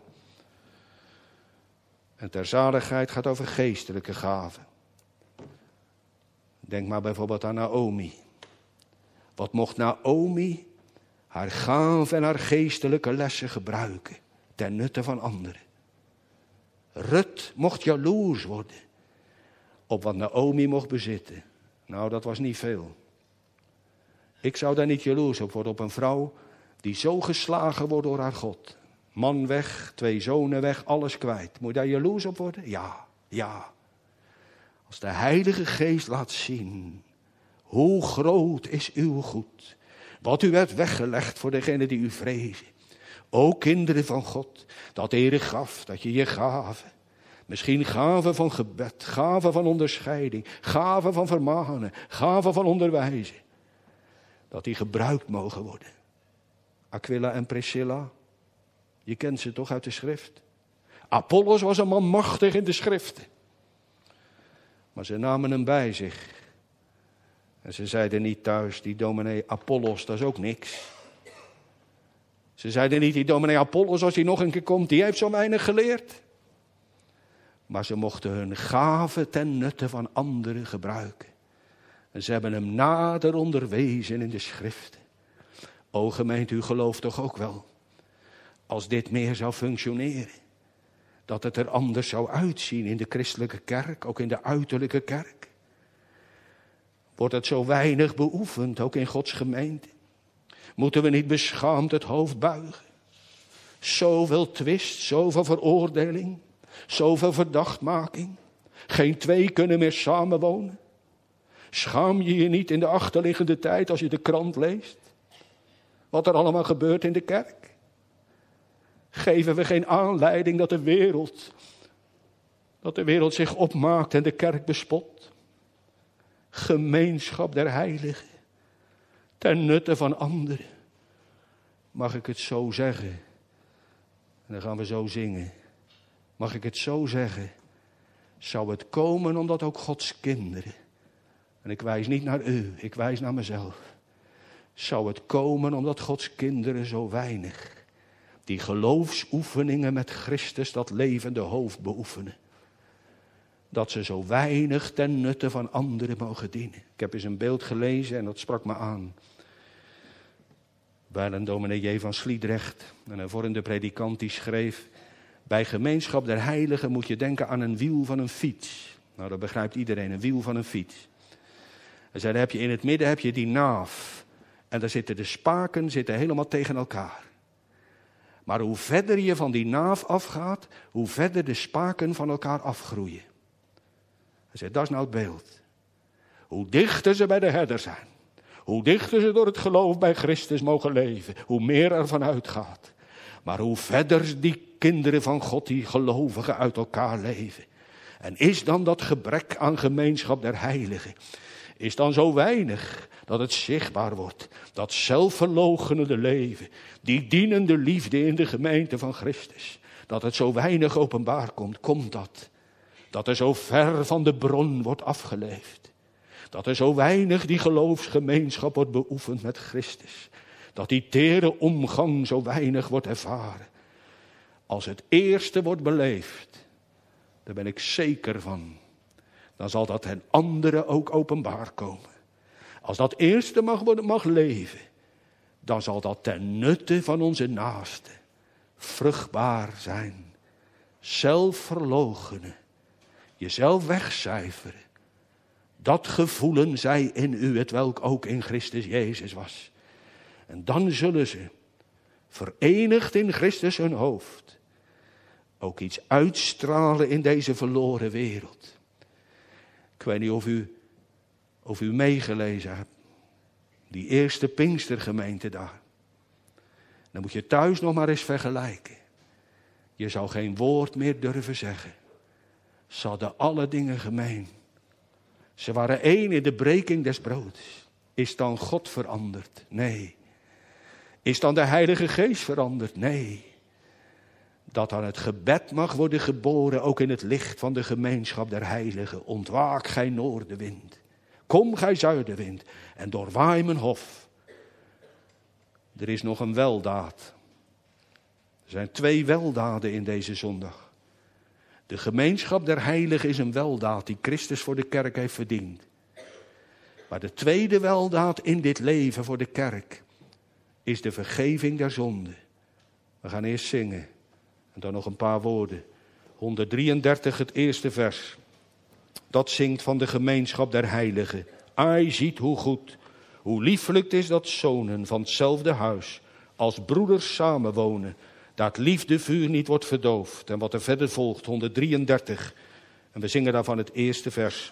En ter zaligheid gaat over geestelijke gaven. Denk maar bijvoorbeeld aan Naomi. Wat mocht Naomi haar gaven en haar geestelijke lessen gebruiken. Ten nutte van anderen. Rut mocht jaloers worden. Op wat Naomi mocht bezitten. Nou, dat was niet veel. Ik zou daar niet jaloers op worden. Op een vrouw die zo geslagen wordt door haar God. Man weg, twee zonen weg, alles kwijt. Moet je daar jaloers op worden? Ja, ja. Als de Heilige Geest laat zien. Hoe groot is uw goed. Wat u werd weggelegd voor degene die u vrezen. O kinderen van God. Dat de Heer gaf, dat je je gaven. Misschien gaven van gebed, gaven van onderscheiding, gaven van vermanen, gaven van onderwijzen. Dat die gebruikt mogen worden. Aquila en Priscilla, je kent ze toch uit de schrift? Apollos was een man machtig in de schriften. Maar ze namen hem bij zich. En ze zeiden niet thuis, die dominee Apollos, dat is ook niks. Ze zeiden niet, die dominee Apollos, als hij nog een keer komt, die heeft zo weinig geleerd. Maar ze mochten hun gaven ten nutte van anderen gebruiken. En ze hebben hem nader onderwezen in de schriften. O gemeente, u gelooft toch ook wel. Als dit meer zou functioneren. dat het er anders zou uitzien in de christelijke kerk, ook in de uiterlijke kerk? Wordt het zo weinig beoefend, ook in Gods gemeente? Moeten we niet beschaamd het hoofd buigen? Zoveel twist, zoveel veroordeling, zoveel verdachtmaking. Geen twee kunnen meer samenwonen. Schaam je je niet in de achterliggende tijd als je de krant leest? Wat er allemaal gebeurt in de kerk? Geven we geen aanleiding dat de wereld, dat de wereld zich opmaakt en de kerk bespot? Gemeenschap der heiligen, ten nutte van anderen. Mag ik het zo zeggen? En dan gaan we zo zingen. Mag ik het zo zeggen? Zou het komen omdat ook Gods kinderen, en ik wijs niet naar u, ik wijs naar mezelf. Zou het komen omdat Gods kinderen zo weinig die geloofsoefeningen met Christus, dat levende hoofd, beoefenen? Dat ze zo weinig ten nutte van anderen mogen dienen. Ik heb eens een beeld gelezen en dat sprak me aan. Bij een dominee J. van Sliedrecht, een hervormde predikant, die schreef: bij gemeenschap der heiligen moet je denken aan een wiel van een fiets. Nou, dat begrijpt iedereen, een wiel van een fiets. Hij zei, dan heb je in het midden heb je die naaf. En daar zitten de spaken zitten helemaal tegen elkaar. Maar hoe verder je van die naaf afgaat, hoe verder de spaken van elkaar afgroeien. Hij zei, dat is nou het beeld. Hoe dichter ze bij de herder zijn, hoe dichter ze door het geloof bij Christus mogen leven, hoe meer er van uitgaat. Maar hoe verder die kinderen van God, die gelovigen, uit elkaar leven. En is dan dat gebrek aan gemeenschap der heiligen, is dan zo weinig dat het zichtbaar wordt. Dat zelfverloochenende leven, die dienende liefde in de gemeente van Christus. Dat het zo weinig openbaar komt. Komt dat? Dat er zo ver van de bron wordt afgeleefd. Dat er zo weinig die geloofsgemeenschap wordt beoefend met Christus. Dat die tere omgang zo weinig wordt ervaren. Als het eerste wordt beleefd, daar ben ik zeker van, dan zal dat ten andere ook openbaar komen. Als dat eerste mag, worden, mag leven, dan zal dat ten nutte van onze naasten vruchtbaar zijn. Zelf verloochenen, jezelf wegcijferen. Dat gevoelen zij in u, het welk ook in Christus Jezus was. En dan zullen ze, verenigd in Christus hun hoofd, ook iets uitstralen in deze verloren wereld. Ik weet niet of u, of u meegelezen hebt. Die eerste Pinkstergemeente daar. Dan moet je thuis nog maar eens vergelijken. Je zou geen woord meer durven zeggen. Ze hadden alle dingen gemeen. Ze waren één in de breking des broods. Is dan God veranderd? Nee. Is dan de Heilige Geest veranderd? Nee. Dat aan het gebed mag worden geboren, ook in het licht van de gemeenschap der heiligen. Ontwaak gij noordenwind. Kom gij zuidenwind en doorwaai mijn hof. Er is nog een weldaad. Er zijn twee weldaden in deze zondag. De gemeenschap der heiligen is een weldaad die Christus voor de kerk heeft verdiend. Maar de tweede weldaad in dit leven voor de kerk is de vergeving der zonde. We gaan eerst zingen en dan nog een paar woorden. honderddrieëndertig, het eerste vers. Dat zingt van de gemeenschap der heiligen. Ai, ziet hoe goed, hoe liefelijk het is dat zonen van hetzelfde huis als broeders samenwonen. Dat liefdevuur niet wordt verdoofd. En wat er verder volgt, honderddrieëndertig. En we zingen daarvan het eerste vers.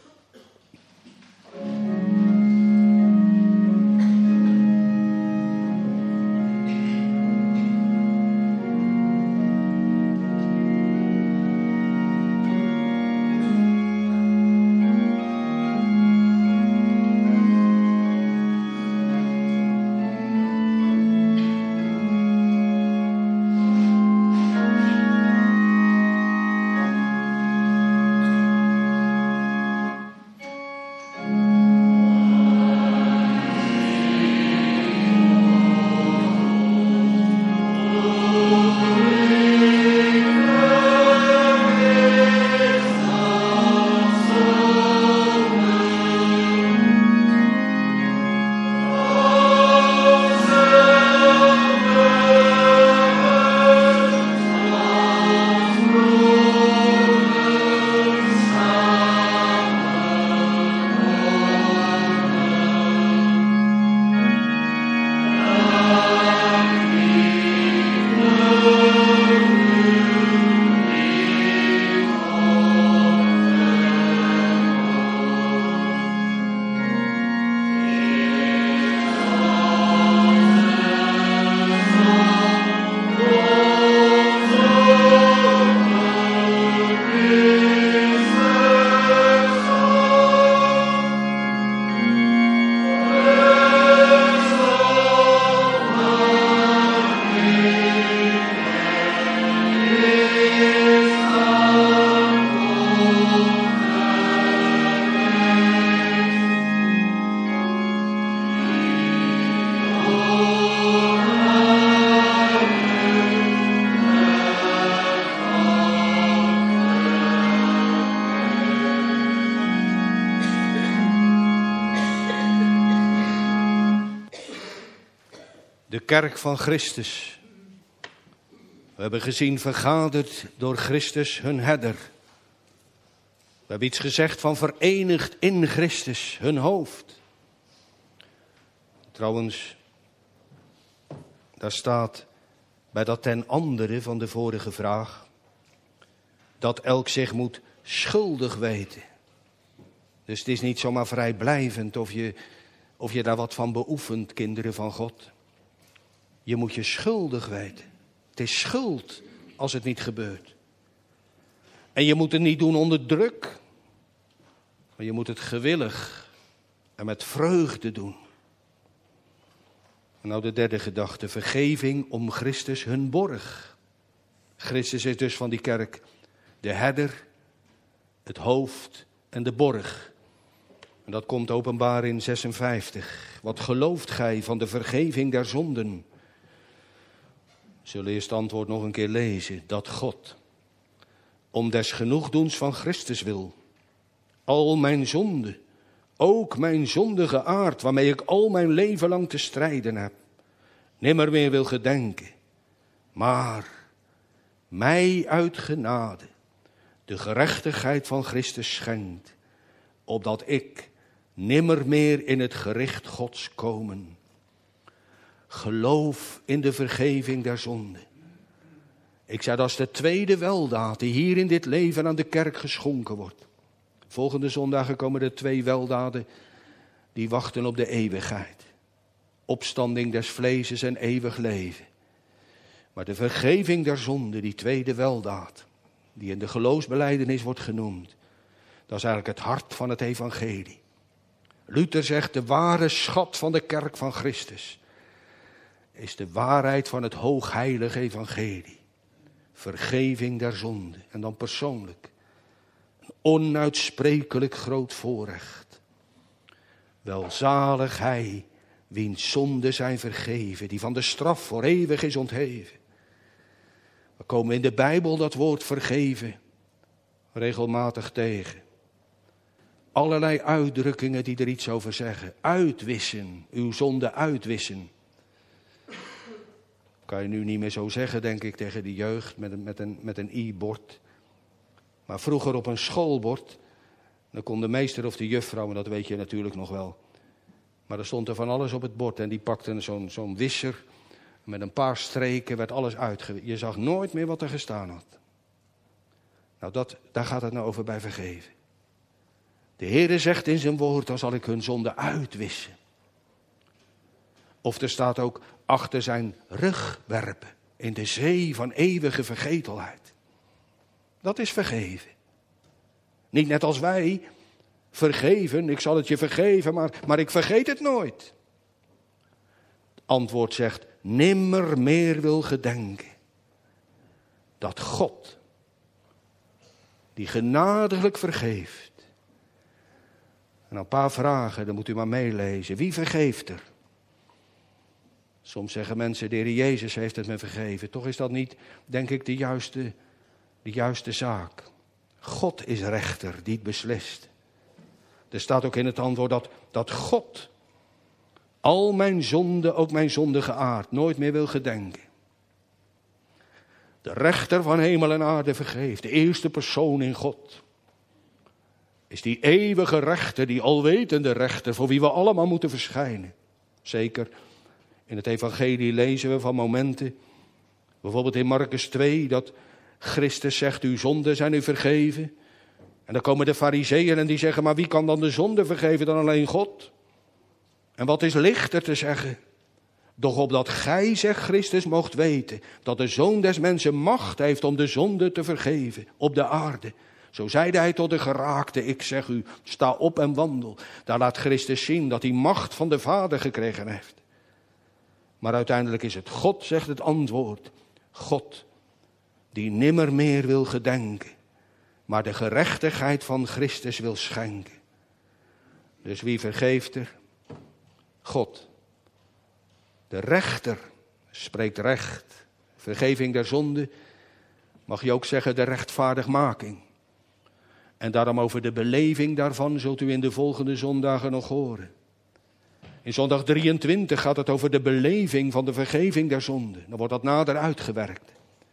De kerk van Christus. We hebben gezien vergaderd door Christus hun herder. We hebben iets gezegd van verenigd in Christus hun hoofd. Trouwens, daar staat bij dat ten andere van de vorige vraag dat elk zich moet schuldig weten. Dus het is niet zomaar vrijblijvend of je, of je daar wat van beoefent, kinderen van God. Je moet je schuldig weten. Het is schuld als het niet gebeurt. En je moet het niet doen onder druk. Maar je moet het gewillig en met vreugde doen. En nou de derde gedachte. Vergeving om Christus hun borg. Christus is dus van die kerk de herder, het hoofd en de borg. En dat komt openbaar in zesenvijftig. Wat gelooft gij van de vergeving der zonden? We zullen eerst het antwoord nog een keer lezen. Dat God, om des genoegdoens van Christus wil, al mijn zonden, ook mijn zondige aard, waarmee ik al mijn leven lang te strijden heb, nimmer meer wil gedenken, maar mij uit genade de gerechtigheid van Christus schenkt, opdat ik nimmer meer in het gericht Gods komen. Geloof in de vergeving der zonden. Ik zei, dat is de tweede weldaad die hier in dit leven aan de kerk geschonken wordt. Volgende zondagen komen er twee weldaden die wachten op de eeuwigheid. Opstanding des vleeses en eeuwig leven. Maar de vergeving der zonden, die tweede weldaad, die in de geloofsbelijdenis wordt genoemd, dat is eigenlijk het hart van het evangelie. Luther zegt, de ware schat van de kerk van Christus is de waarheid van het hoogheilige evangelie. Vergeving der zonde. En dan persoonlijk. Een onuitsprekelijk groot voorrecht. Welzalig hij, wiens zonden zijn vergeven, die van de straf voor eeuwig is ontheven. We komen in de Bijbel dat woord vergeven regelmatig tegen. Allerlei uitdrukkingen die er iets over zeggen. Uitwissen, uw zonde uitwissen. Kan je nu niet meer zo zeggen, denk ik, tegen de jeugd met een, met een, met een i-bord. Maar vroeger op een schoolbord, dan kon de meester of de juffrouw, en dat weet je natuurlijk nog wel. Maar er stond er van alles op het bord en die pakte zo'n, zo'n wisser. Met een paar streken werd alles uitgewissen. Je zag nooit meer wat er gestaan had. Nou, dat, daar gaat het nou over bij vergeven. De Heere zegt in zijn woord, dan zal ik hun zonde uitwissen. Of er staat ook, achter zijn rug werpen, in de zee van eeuwige vergetelheid. Dat is vergeven. Niet net als wij vergeven, ik zal het je vergeven, maar, maar ik vergeet het nooit. Het antwoord zegt, nimmer meer wil gedenken dat God, die genadiglijk vergeeft. En een paar vragen, dan moet u maar meelezen. Wie vergeeft er? Soms zeggen mensen, de Heer Jezus heeft het me vergeven. Toch is dat niet, denk ik, de juiste, de juiste zaak. God is rechter, die het beslist. Er staat ook in het antwoord dat, dat God al mijn zonden, ook mijn zondige aard, nooit meer wil gedenken. De rechter van hemel en aarde vergeeft. De eerste persoon in God is die eeuwige rechter, die alwetende rechter, voor wie we allemaal moeten verschijnen. Zeker. In het evangelie lezen we van momenten, bijvoorbeeld in Markus twee, dat Christus zegt, uw zonden zijn u vergeven. En dan komen de farizeeën en die zeggen, maar wie kan dan de zonde vergeven dan alleen God? En wat is lichter te zeggen? Doch opdat gij, zegt Christus, moogt weten, dat de Zoon des Mensen macht heeft om de zonde te vergeven op de aarde. Zo zeide hij tot de geraakte, ik zeg u, sta op en wandel. Daar laat Christus zien dat hij macht van de Vader gekregen heeft. Maar uiteindelijk is het God, zegt het antwoord. God die nimmer meer wil gedenken, maar de gerechtigheid van Christus wil schenken. Dus wie vergeeft er? God. De rechter spreekt recht. Vergeving der zonde, mag je ook zeggen de rechtvaardigmaking. En daarom over de beleving daarvan zult u in de volgende zondagen nog horen. In zondag drieëntwintig gaat het over de beleving van de vergeving der zonde. Dan wordt dat nader uitgewerkt.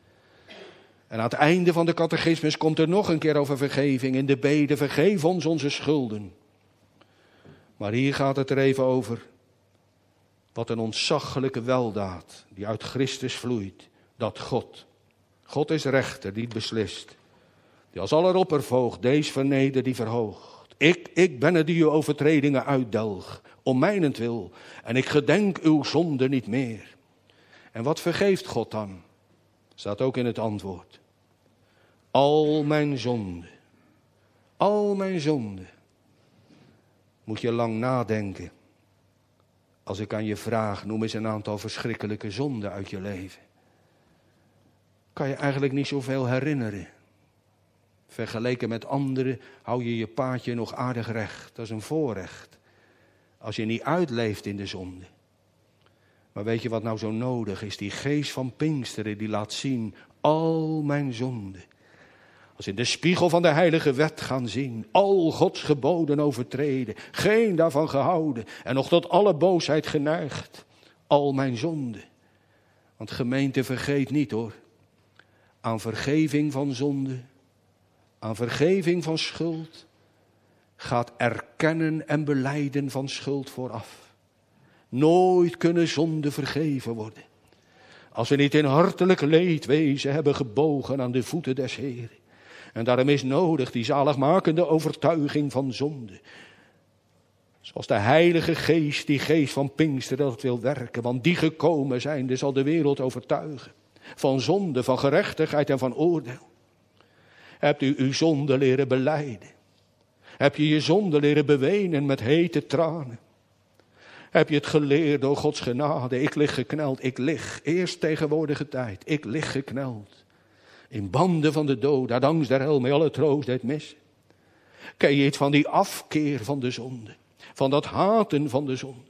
En aan het einde van de catechismus komt er nog een keer over vergeving. In de bede, vergeef ons onze schulden. Maar hier gaat het er even over. Wat een ontzaglijke weldaad die uit Christus vloeit. Dat God, God is rechter die het beslist. Die als alleroppervoogd deze verneder die verhoogt. Ik, ik ben het die uw overtredingen uitdelg. Om mijnentwil. En ik gedenk uw zonde niet meer. En wat vergeeft God dan? Staat ook in het antwoord. Al mijn zonden. Al mijn zonden. Moet je lang nadenken. Als ik aan je vraag, noem eens een aantal verschrikkelijke zonden uit je leven. Kan je eigenlijk niet zoveel herinneren. Vergeleken met anderen hou je je paadje nog aardig recht. Dat is een voorrecht. Als je niet uitleeft in de zonde. Maar weet je wat nou zo nodig is? Die geest van Pinksteren die laat zien al mijn zonden. Als in de spiegel van de heilige wet gaan zien. Al Gods geboden overtreden. Geen daarvan gehouden. En nog tot alle boosheid geneigd. Al mijn zonden. Want gemeente, vergeet niet hoor. Aan vergeving van zonde. Aan vergeving van schuld. Gaat erkennen en belijden van schuld vooraf. Nooit kunnen zonden vergeven worden. Als we niet in hartelijk leedwezen hebben gebogen aan de voeten des Heeren. En daarom is nodig die zaligmakende overtuiging van zonde. Zoals de Heilige Geest, die geest van Pinksteren dat wil werken. Want die gekomen zijnde zal de wereld overtuigen. Van zonde, van gerechtigheid en van oordeel. Hebt u uw zonde leren belijden? Heb je je zonde leren bewenen met hete tranen? Heb je het geleerd door Gods genade? Ik lig gekneld, ik lig, eerst tegenwoordige tijd, ik lig gekneld. In banden van de dood, uit angst der hel, met alle troost deed mis. Ken je iets van die afkeer van de zonde? Van dat haten van de zonde?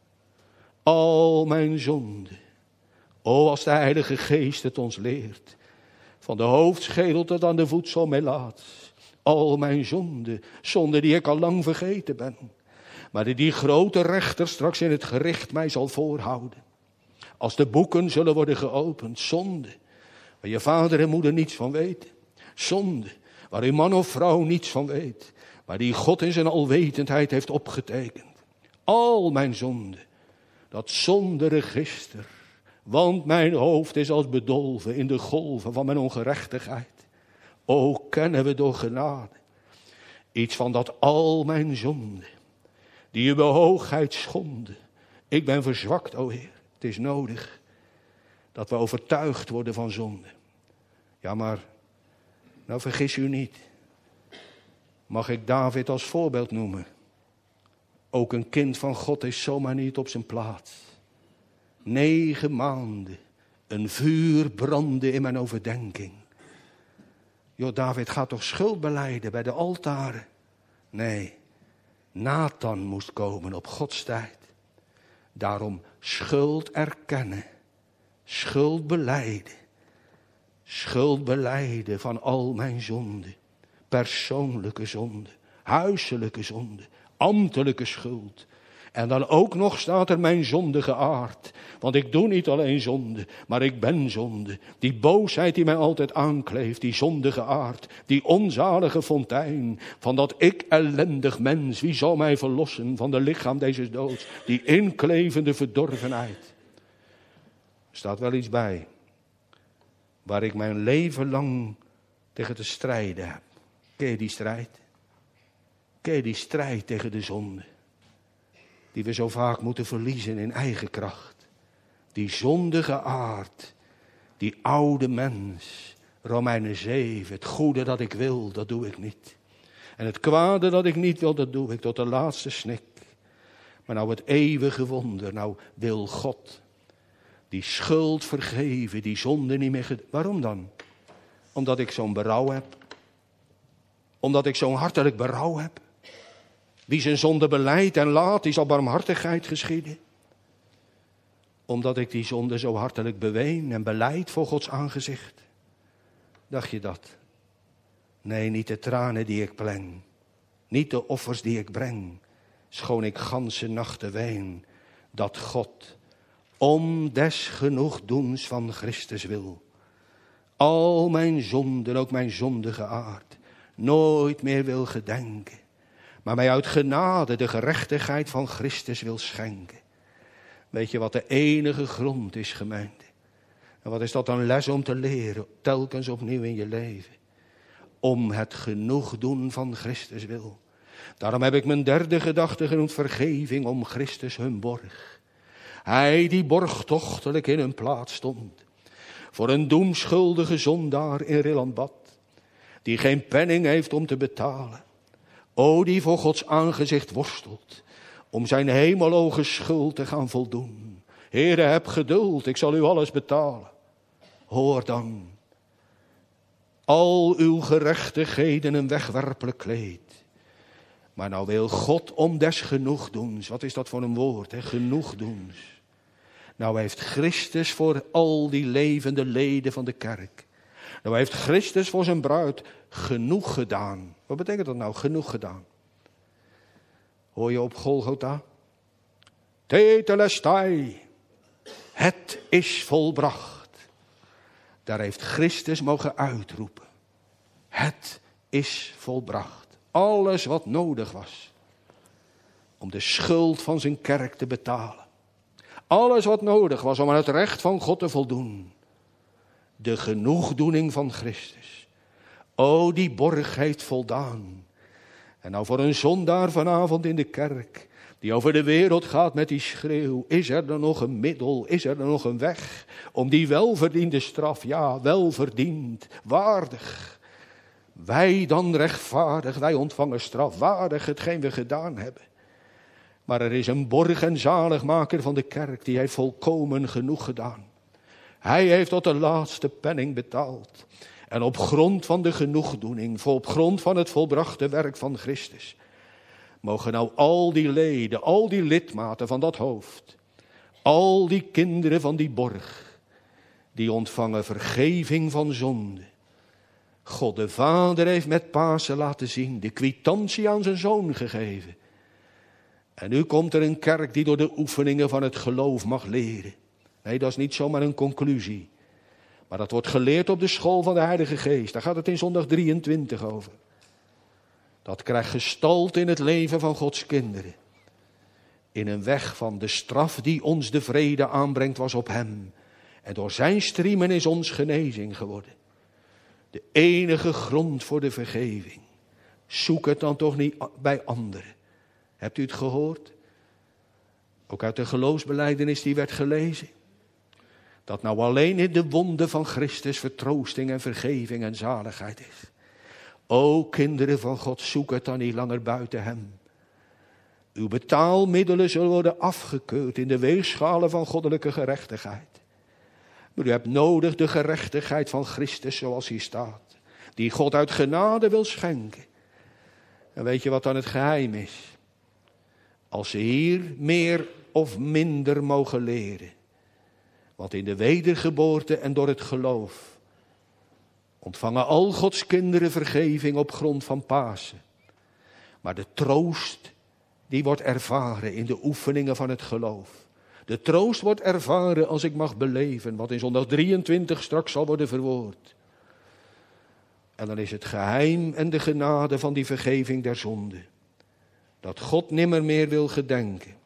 Al mijn zonde. O, als de Heilige Geest het ons leert. Van de hoofdschedel tot aan de voedsel melaat. Al mijn zonde, zonde die ik al lang vergeten ben. Maar die die grote rechter straks in het gericht mij zal voorhouden. Als de boeken zullen worden geopend, zonde. Waar je vader en moeder niets van weten. Zonde, waar uw man of vrouw niets van weet. Maar die God in zijn alwetendheid heeft opgetekend. Al mijn zonde, dat zonderegister. Want mijn hoofd is als bedolven in de golven van mijn ongerechtigheid. O, kennen we door genade iets van dat al mijn zonde, die uw hoogheid schonden. Ik ben verzwakt, o Heer. Het is nodig dat we overtuigd worden van zonde. Ja, maar, nou vergis u niet. Mag ik David als voorbeeld noemen? Ook een kind van God is zomaar niet op zijn plaats. Negen maanden, een vuur brandde in mijn overdenking. Jo, David gaat toch schuld belijden bij de altaren? Nee, Nathan moest komen op Gods tijd. Daarom schuld erkennen, schuld belijden. Schuld belijden van al mijn zonden. Persoonlijke zonde, huiselijke zonde, ambtelijke schuld. En dan ook nog staat er mijn zondige aard. Want ik doe niet alleen zonde, maar ik ben zonde. Die boosheid die mij altijd aankleeft, die zondige aard. Die onzalige fontein van dat ik ellendig mens. Wie zal mij verlossen van de lichaam deze doods? Die inklevende verdorvenheid. Er staat wel iets bij. Waar ik mijn leven lang tegen te strijden heb. Ken je die strijd? Ken je die strijd tegen de zonde? Die we zo vaak moeten verliezen in eigen kracht. Die zondige aard. Die oude mens. Romeinen zeven. Het goede dat ik wil, dat doe ik niet. En het kwade dat ik niet wil, dat doe ik tot de laatste snik. Maar nou het eeuwige wonder. Nou wil God die schuld vergeven. Die zonde niet meer. Ged- Waarom dan? Omdat ik zo'n berouw heb. Omdat ik zo'n hartelijk berouw heb. Wie zijn zonde belijdt en laat, die zal barmhartigheid geschieden. Omdat ik die zonde zo hartelijk beween en belijd voor Gods aangezicht. Dacht je dat? Nee, niet de tranen die ik pleng. Niet de offers die ik breng. Schoon ik ganse nachten ween. Dat God, om des genoegdoens van Christus wil, al mijn zonden, ook mijn zondige aard, nooit meer wil gedenken. Maar mij uit genade de gerechtigheid van Christus wil schenken. Weet je wat de enige grond is, gemeente? En wat is dat een les om te leren, telkens opnieuw in je leven? Om het genoegdoen van Christus wil. Daarom heb ik mijn derde gedachte genoemd, vergeving om Christus hun borg. Hij die borgtochtelijk in hun plaats stond. Voor een doemschuldige zondaar in Rillandbad. Die geen penning heeft om te betalen. O, die voor Gods aangezicht worstelt. Om zijn hemelhoge schuld te gaan voldoen. Heere, heb geduld, ik zal u alles betalen. Hoor dan. Al uw gerechtigheden een wegwerpelijk kleed. Maar nou wil God om des genoegdoens. Wat is dat voor een woord, hè? Genoegdoens. Nou heeft Christus voor al die levende leden van de kerk. Nou heeft Christus voor zijn bruid genoeg gedaan. Wat betekent dat nou, genoeg gedaan? Hoor je op Golgotha? Tetelestai. Het is volbracht. Daar heeft Christus mogen uitroepen. Het is volbracht. Alles wat nodig was. Om de schuld van zijn kerk te betalen. Alles wat nodig was om aan het recht van God te voldoen. De genoegdoening van Christus. O, die borg heeft voldaan. En nou voor een zondaar vanavond in de kerk. Die over de wereld gaat met die schreeuw. Is er dan nog een middel? Is er dan nog een weg? Om die welverdiende straf. Ja, welverdiend. Waardig. Wij dan rechtvaardig. Wij ontvangen straf. Waardig hetgeen we gedaan hebben. Maar er is een borg en zaligmaker van de kerk. Die heeft volkomen genoeg gedaan. Hij heeft tot de laatste penning betaald. En op grond van de genoegdoening, op grond van het volbrachte werk van Christus, mogen nou al die leden, al die lidmaten van dat hoofd, al die kinderen van die borg, die ontvangen vergeving van zonde. God de Vader heeft met Pasen laten zien, de kwitantie aan zijn zoon gegeven. En nu komt er een kerk die door de oefeningen van het geloof mag leren. Nee, dat is niet zomaar een conclusie. Maar dat wordt geleerd op de school van de Heilige Geest. Daar gaat het in zondag drieëntwintig over. Dat krijgt gestalte in het leven van Gods kinderen. In een weg van de straf die ons de vrede aanbrengt was op hem. En door zijn striemen is ons genezing geworden. De enige grond voor de vergeving. Zoek het dan toch niet bij anderen. Hebt u het gehoord? Ook uit de geloofsbelijdenis die werd gelezen. Dat nou alleen in de wonden van Christus vertroosting en vergeving en zaligheid is. O kinderen van God, zoek het dan niet langer buiten hem. Uw betaalmiddelen zullen worden afgekeurd in de weegschalen van goddelijke gerechtigheid. Maar u hebt nodig de gerechtigheid van Christus zoals hier staat. Die God uit genade wil schenken. En weet je wat dan het geheim is? Als ze hier meer of minder mogen leren. Want in de wedergeboorte en door het geloof ontvangen al Gods kinderen vergeving op grond van Pasen. Maar de troost die wordt ervaren in de oefeningen van het geloof. De troost wordt ervaren als ik mag beleven wat in zondag drieëntwintig straks zal worden verwoord. En dan is het geheim en de genade van die vergeving der zonde. Dat God nimmer meer wil gedenken.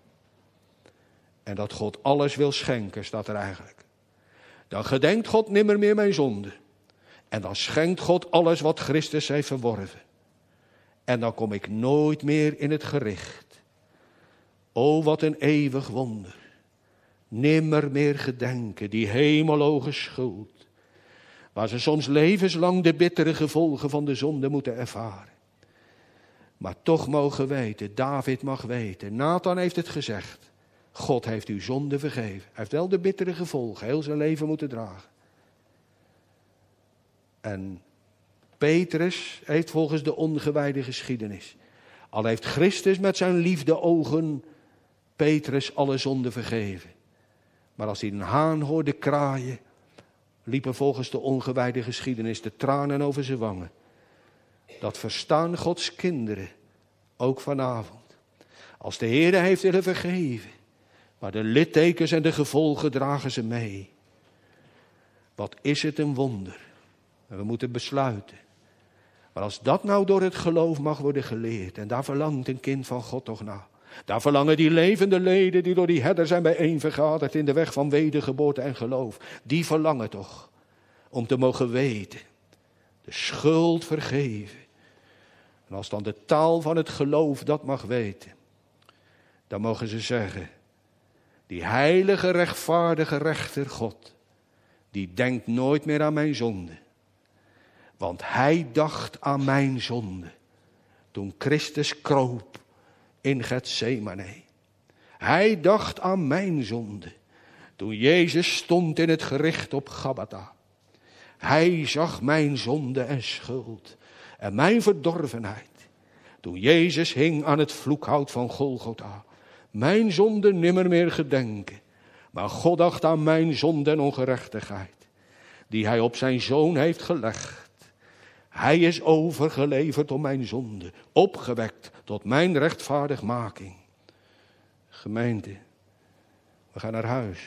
En dat God alles wil schenken, staat er eigenlijk. Dan gedenkt God nimmer meer mijn zonde. En dan schenkt God alles wat Christus heeft verworven. En dan kom ik nooit meer in het gericht. O, wat een eeuwig wonder. Nimmer meer gedenken, die hemelhoge schuld. Waar ze soms levenslang de bittere gevolgen van de zonde moeten ervaren. Maar toch mogen weten, David mag weten, Nathan heeft het gezegd. God heeft uw zonde vergeven. Hij heeft wel de bittere gevolgen heel zijn leven moeten dragen. En Petrus heeft volgens de ongewijde geschiedenis, al heeft Christus met zijn liefde ogen Petrus alle zonden vergeven. Maar als hij een haan hoorde kraaien, liepen volgens de ongewijde geschiedenis de tranen over zijn wangen. Dat verstaan Gods kinderen ook vanavond. Als de Heer heeft willen vergeven, maar de littekens en de gevolgen dragen ze mee. Wat is het een wonder. En we moeten besluiten. Maar als dat nou door het geloof mag worden geleerd, en daar verlangt een kind van God toch naar. Daar verlangen die levende leden die door die herder zijn bijeenvergaderd in de weg van wedergeboorte en geloof. Die verlangen toch om te mogen weten, de schuld vergeven. En als dan de taal van het geloof dat mag weten, dan mogen ze zeggen, die heilige, rechtvaardige rechter God, die denkt nooit meer aan mijn zonde. Want hij dacht aan mijn zonde toen Christus kroop in Getsemane. Hij dacht aan mijn zonde toen Jezus stond in het gericht op Gabbatha. Hij zag mijn zonde en schuld en mijn verdorvenheid toen Jezus hing aan het vloekhout van Golgotha. Mijn zonde nimmer meer gedenken, maar God dacht aan mijn zonde en ongerechtigheid die hij op zijn zoon heeft gelegd. Hij is overgeleverd om mijn zonde, opgewekt tot mijn rechtvaardigmaking. Gemeente, we gaan naar huis.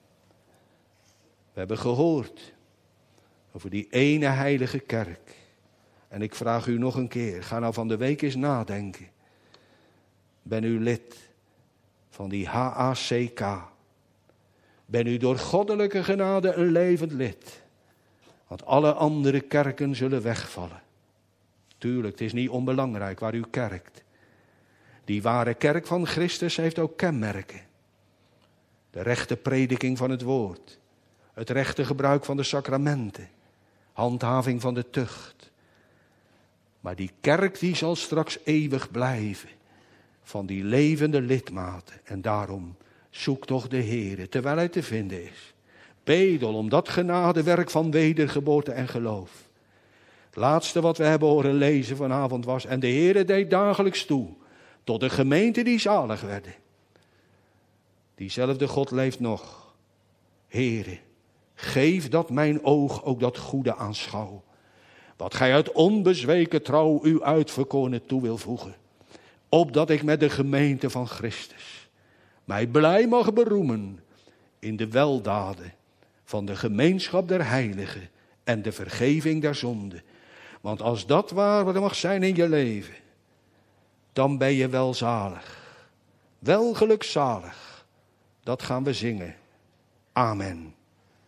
We hebben gehoord over die ene heilige kerk. En ik vraag u nog een keer, ga nou van de week eens nadenken. Ben u lid van die H A C K? Ben u door goddelijke genade een levend lid? Want alle andere kerken zullen wegvallen. Tuurlijk, het is niet onbelangrijk waar u kerkt. Die ware kerk van Christus heeft ook kenmerken. De rechte prediking van het woord. Het rechte gebruik van de sacramenten. Handhaving van de tucht. Maar die kerk die zal straks eeuwig blijven. Van die levende lidmaten. En daarom zoek toch de Heere terwijl hij te vinden is. Bedel om dat genadewerk van wedergeboorte en geloof. Het laatste wat we hebben horen lezen vanavond was, en de Heere deed dagelijks toe tot de gemeente die zalig werden. Diezelfde God leeft nog. Heere, geef dat mijn oog ook dat goede aanschouw. Wat gij uit onbezweken trouw uw uitverkorene toe wil voegen. Opdat ik met de gemeente van Christus mij blij mag beroemen in de weldaden van de gemeenschap der heiligen en de vergeving der zonden. Want als dat waar wat er mag zijn in je leven, dan ben je wel zalig. Wel gelukzalig. Dat gaan we zingen. Amen.